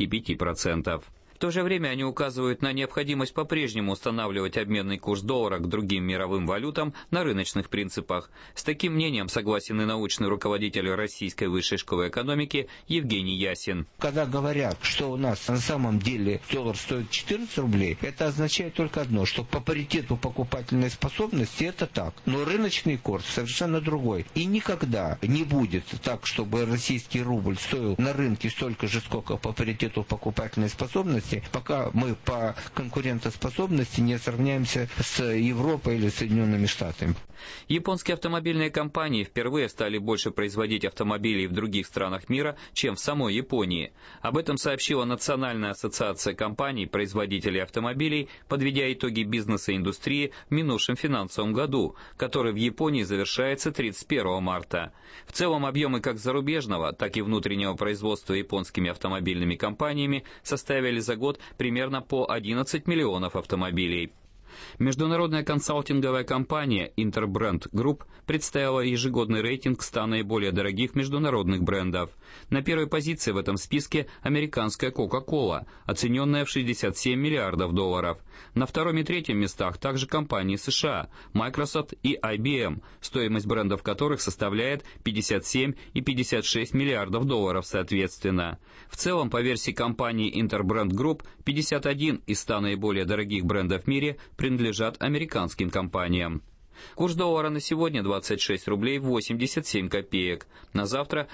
35%. В то же время они указывают на необходимость по-прежнему устанавливать обменный курс доллара к другим мировым валютам на рыночных принципах. С таким мнением согласен и научный руководитель Российской высшей школы экономики Евгений Ясин. Когда говорят, что у нас на самом деле доллар стоит 14 рублей, это означает только одно, что по паритету покупательной способности это так. Но рыночный курс совершенно другой. И никогда не будет так, чтобы российский рубль стоил на рынке столько же, сколько по паритету покупательной способности, пока мы по конкурентоспособности не сравняемся с Европой или Соединенными Штатами. Японские автомобильные компании впервые стали больше производить автомобилей в других странах мира, чем в самой Японии. Об этом сообщила Национальная ассоциация компаний-производителей автомобилей, подведя итоги бизнеса и индустрии в минувшем финансовом году, который в Японии завершается 31 марта. В целом объемы как зарубежного, так и внутреннего производства японскими автомобильными компаниями составили за год примерно по 11 миллионов автомобилей. Международная консалтинговая компания Interbrand Group представила ежегодный рейтинг 100 наиболее дорогих международных брендов. На первой позиции в этом списке американская Coca-Cola, оцененная в 67 миллиардов долларов. На втором и третьем местах также компании США, Microsoft и IBM, стоимость брендов которых составляет 57 и 56 миллиардов долларов соответственно. В целом, по версии компании Interbrand Group, 51 из 100 наиболее дорогих брендов в мире принадлежат американским компаниям. Курс доллара на сегодня 26 рублей 87 копеек, на завтра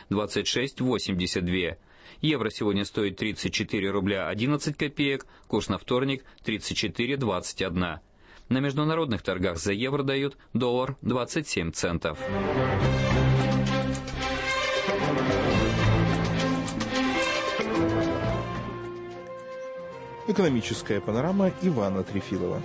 26,82. Евро сегодня стоит 34 рубля 11 копеек, курс на вторник 34,21. На международных торгах за евро дают доллар 27 центов. Экономическая панорама Ивана Трефилова.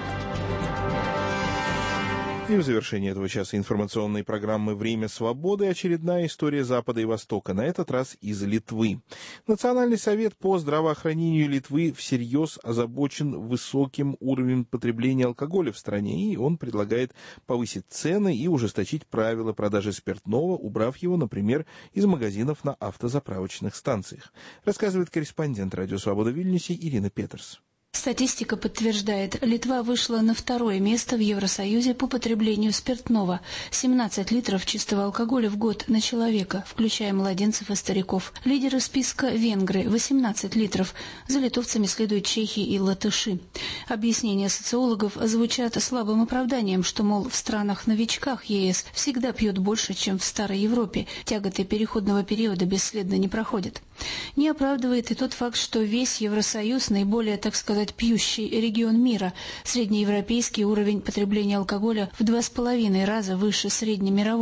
И в завершении этого часа информационной программы «Время свободы» очередная история Запада и Востока, на этот раз из Литвы. Национальный совет по здравоохранению Литвы всерьез озабочен высоким уровнем потребления алкоголя в стране, и он предлагает повысить цены и ужесточить правила продажи спиртного, убрав его, например, из магазинов на автозаправочных станциях. Рассказывает корреспондент «Радио Свобода» в Вильнюсе Ирина Петерс. Статистика подтверждает, Литва вышла на второе место в Евросоюзе по потреблению спиртного – 17 литров чистого алкоголя в год на человека, включая младенцев и стариков. Лидеры списка – венгры – 18 литров. За литовцами следуют чехи и латыши. Объяснения социологов звучат слабым оправданием, что, мол, в странах-новичках ЕС всегда пьют больше, чем в старой Европе. Тяготы переходного периода бесследно не проходят. Не оправдывает и тот факт, что весь Евросоюз наиболее, так сказать, пьющий регион мира. Среднеевропейский уровень потребления алкоголя в 2,5 раза выше среднемирового.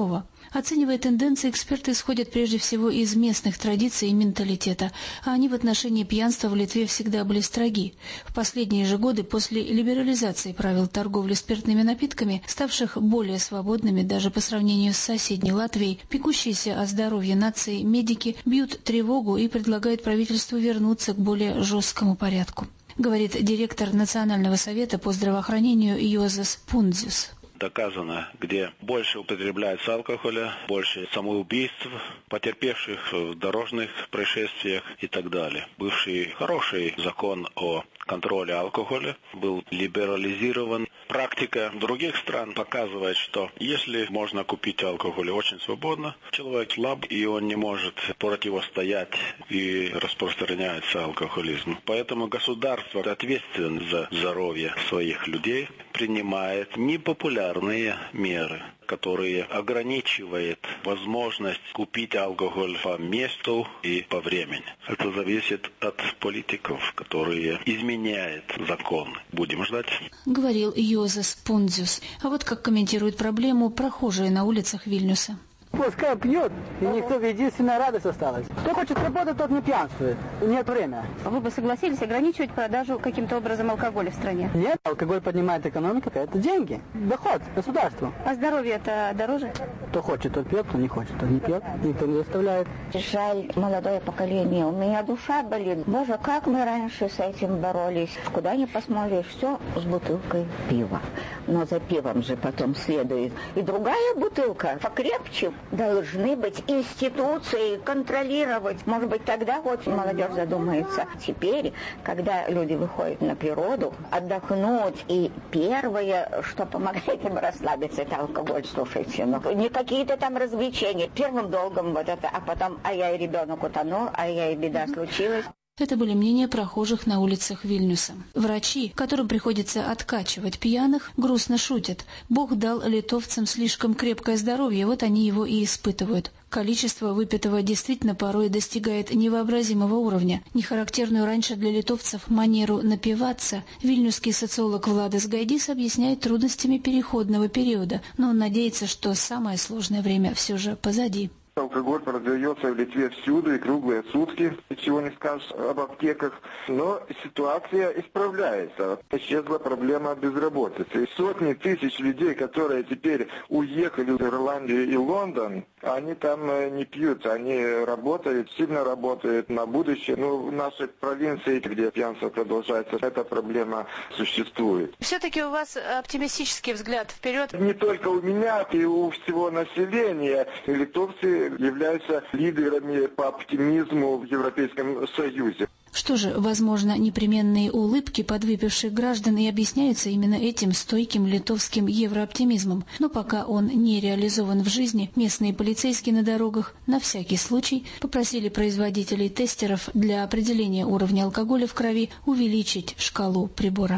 Оценивая тенденции, эксперты исходят прежде всего из местных традиций и менталитета, а они в отношении пьянства в Литве всегда были строги. В последние же годы, после либерализации правил торговли спиртными напитками, ставших более свободными даже по сравнению с соседней Латвией, пекущиеся о здоровье нации медики бьют тревогу и предлагают правительству вернуться к более жесткому порядку, говорит директор Национального совета по здравоохранению Йозес Пундзюс. Доказано, где больше употребляется алкоголя, больше самоубийств, потерпевших в дорожных происшествиях и так далее. Бывший хороший закон о контроле алкоголя был либерализирован. Практика других стран показывает, что если можно купить алкоголь очень свободно, человек слаб, и он не может противостоять, и распространяется алкоголизм. Поэтому государство ответственно за здоровье своих людей, принимает непопулярные меры, которые ограничивают возможность купить алкоголь по месту и по времени. Это зависит от политиков, которые изменяют закон. Будем ждать. Говорил Йозес Пундзюс. А вот как комментирует проблему прохожие на улицах Вильнюса. Пускай пьет, и никто, единственная радость осталась. Кто хочет работать, тот не пьянствует. Нет времени. Вы бы согласились ограничивать продажу каким-то образом алкоголя в стране? Нет, алкоголь поднимает экономику, это деньги, доход государству. А здоровье это дороже? Кто хочет, тот пьет, кто не хочет, тот не пьет. Никто не заставляет. Жаль молодое поколение. У меня душа болит. Боже, как мы раньше с этим боролись. Куда ни посмотришь, все с бутылкой пива. Но за пивом же потом следует и другая бутылка, покрепче. Должны быть институции контролировать. Может быть, тогда вот молодежь задумается. Теперь, когда люди выходят на природу, отдохнуть, и первое, что помогает им расслабиться, это алкоголь, слушайте. Ну, не какие-то там развлечения. Первым долгом вот это, а потом, а я и ребенок утонул, а я и беда случилась. Это были мнения прохожих на улицах Вильнюса. Врачи, которым приходится откачивать пьяных, грустно шутят. Бог дал литовцам слишком крепкое здоровье, вот они его и испытывают. Количество выпитого действительно порой достигает невообразимого уровня. Нехарактерную раньше для литовцев манеру напиваться вильнюсский социолог Владас Гайдис объясняет трудностями переходного периода, но он надеется, что самое сложное время все же позади. Алкоголь продается в Литве всюду и круглые сутки, чего не скажешь об аптеках. Но ситуация исправляется. Исчезла проблема безработицы. Сотни тысяч людей, которые теперь уехали в Ирландию и Лондон, они там не пьют, они работают, сильно работают на будущее. В нашей провинции, где пьянство продолжается, эта проблема существует. Все-таки у вас оптимистический взгляд вперед? Не только у меня, и у всего населения. Литовцы являются лидерами по оптимизму в Европейском Союзе. Что же, возможно, непременные улыбки подвыпивших граждан и объясняются именно этим стойким литовским еврооптимизмом. Но пока он не реализован в жизни, местные полицейские на дорогах на всякий случай попросили производителей тестеров для определения уровня алкоголя в крови увеличить шкалу прибора.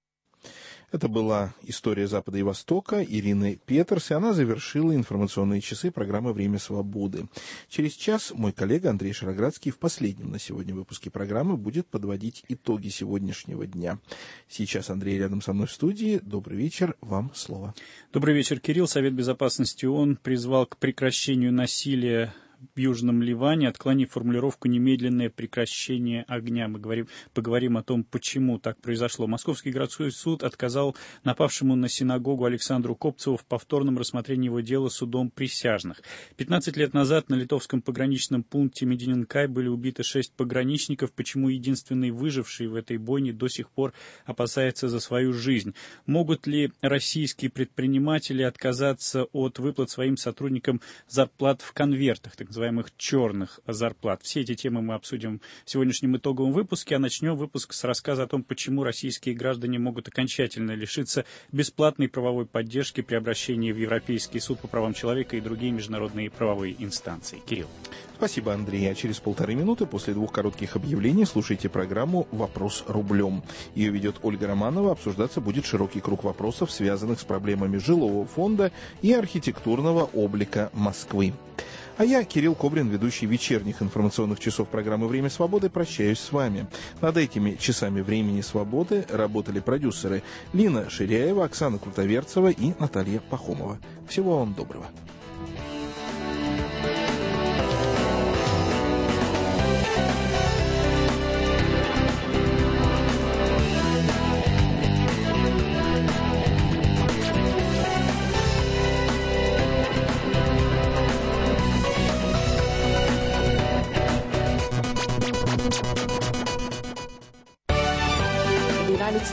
Это была история Запада и Востока Ирины Петерс, и она завершила информационные часы программы «Время свободы». Через час мой коллега Андрей Шароградский в последнем на сегодня выпуске программы будет подводить итоги сегодняшнего дня. Сейчас Андрей рядом со мной в студии. Добрый вечер, вам слово. Добрый вечер, Кирилл. Совет Безопасности ООН призвал к прекращению насилия в Южном Ливане, отклонив формулировку «немедленное прекращение огня». Мы поговорим о том, почему так произошло. Московский городской суд отказал напавшему на синагогу Александру Копцеву в повторном рассмотрении его дела судом присяжных. 15 лет назад на литовском пограничном пункте Медининкай были убиты 6 пограничников, почему единственный выживший в этой бойне до сих пор опасается за свою жизнь. Могут ли российские предприниматели отказаться от выплат своим сотрудникам зарплат в конвертах, так называемых черных зарплат? Все эти темы мы обсудим в сегодняшнем итоговом выпуске, а начнем выпуск с рассказа о том, почему российские граждане могут окончательно лишиться бесплатной правовой поддержки при обращении в Европейский суд по правам человека и другие международные правовые инстанции. Кирилл. Спасибо, Андрей. А через 1,5 минуты после 2 коротких объявлений слушайте программу «Вопрос рублем». Ее ведет Ольга Романова. Обсуждаться будет широкий круг вопросов, связанных с проблемами жилого фонда и архитектурного облика Москвы. А я, Кирилл Кобрин, ведущий вечерних информационных часов программы «Время свободы», прощаюсь с вами. Над этими часами «Времени свободы» работали продюсеры Лина Ширяева, Оксана Крутоверцева и Наталья Пахомова. Всего вам доброго.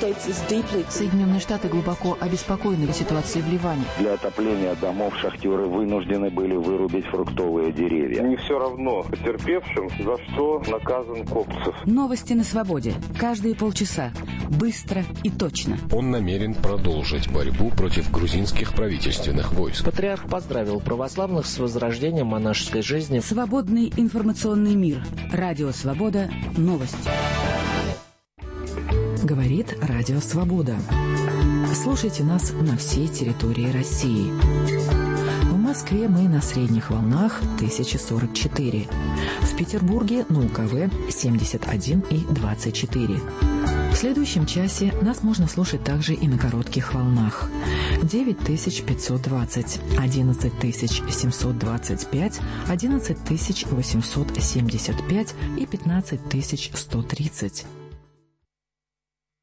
Соединенные Штаты глубоко обеспокоены ситуацией в Ливане. Для отопления домов шахтеры вынуждены были вырубить фруктовые деревья. Не все равно потерпевшим, за что наказан Копцев. Новости на свободе. Каждые полчаса. Быстро и точно. Он намерен продолжить борьбу против грузинских правительственных войск. Патриарх поздравил православных с возрождением монашеской жизни. Свободный информационный мир. Радио Свобода. Новости. Говорит Радио Свобода. Слушайте нас на всей территории России. В Москве мы на средних волнах 1044. В Петербурге на УКВ 71 и 24. В следующем часе нас можно слушать также и на коротких волнах. 9520, 11725, 11875 и 15130.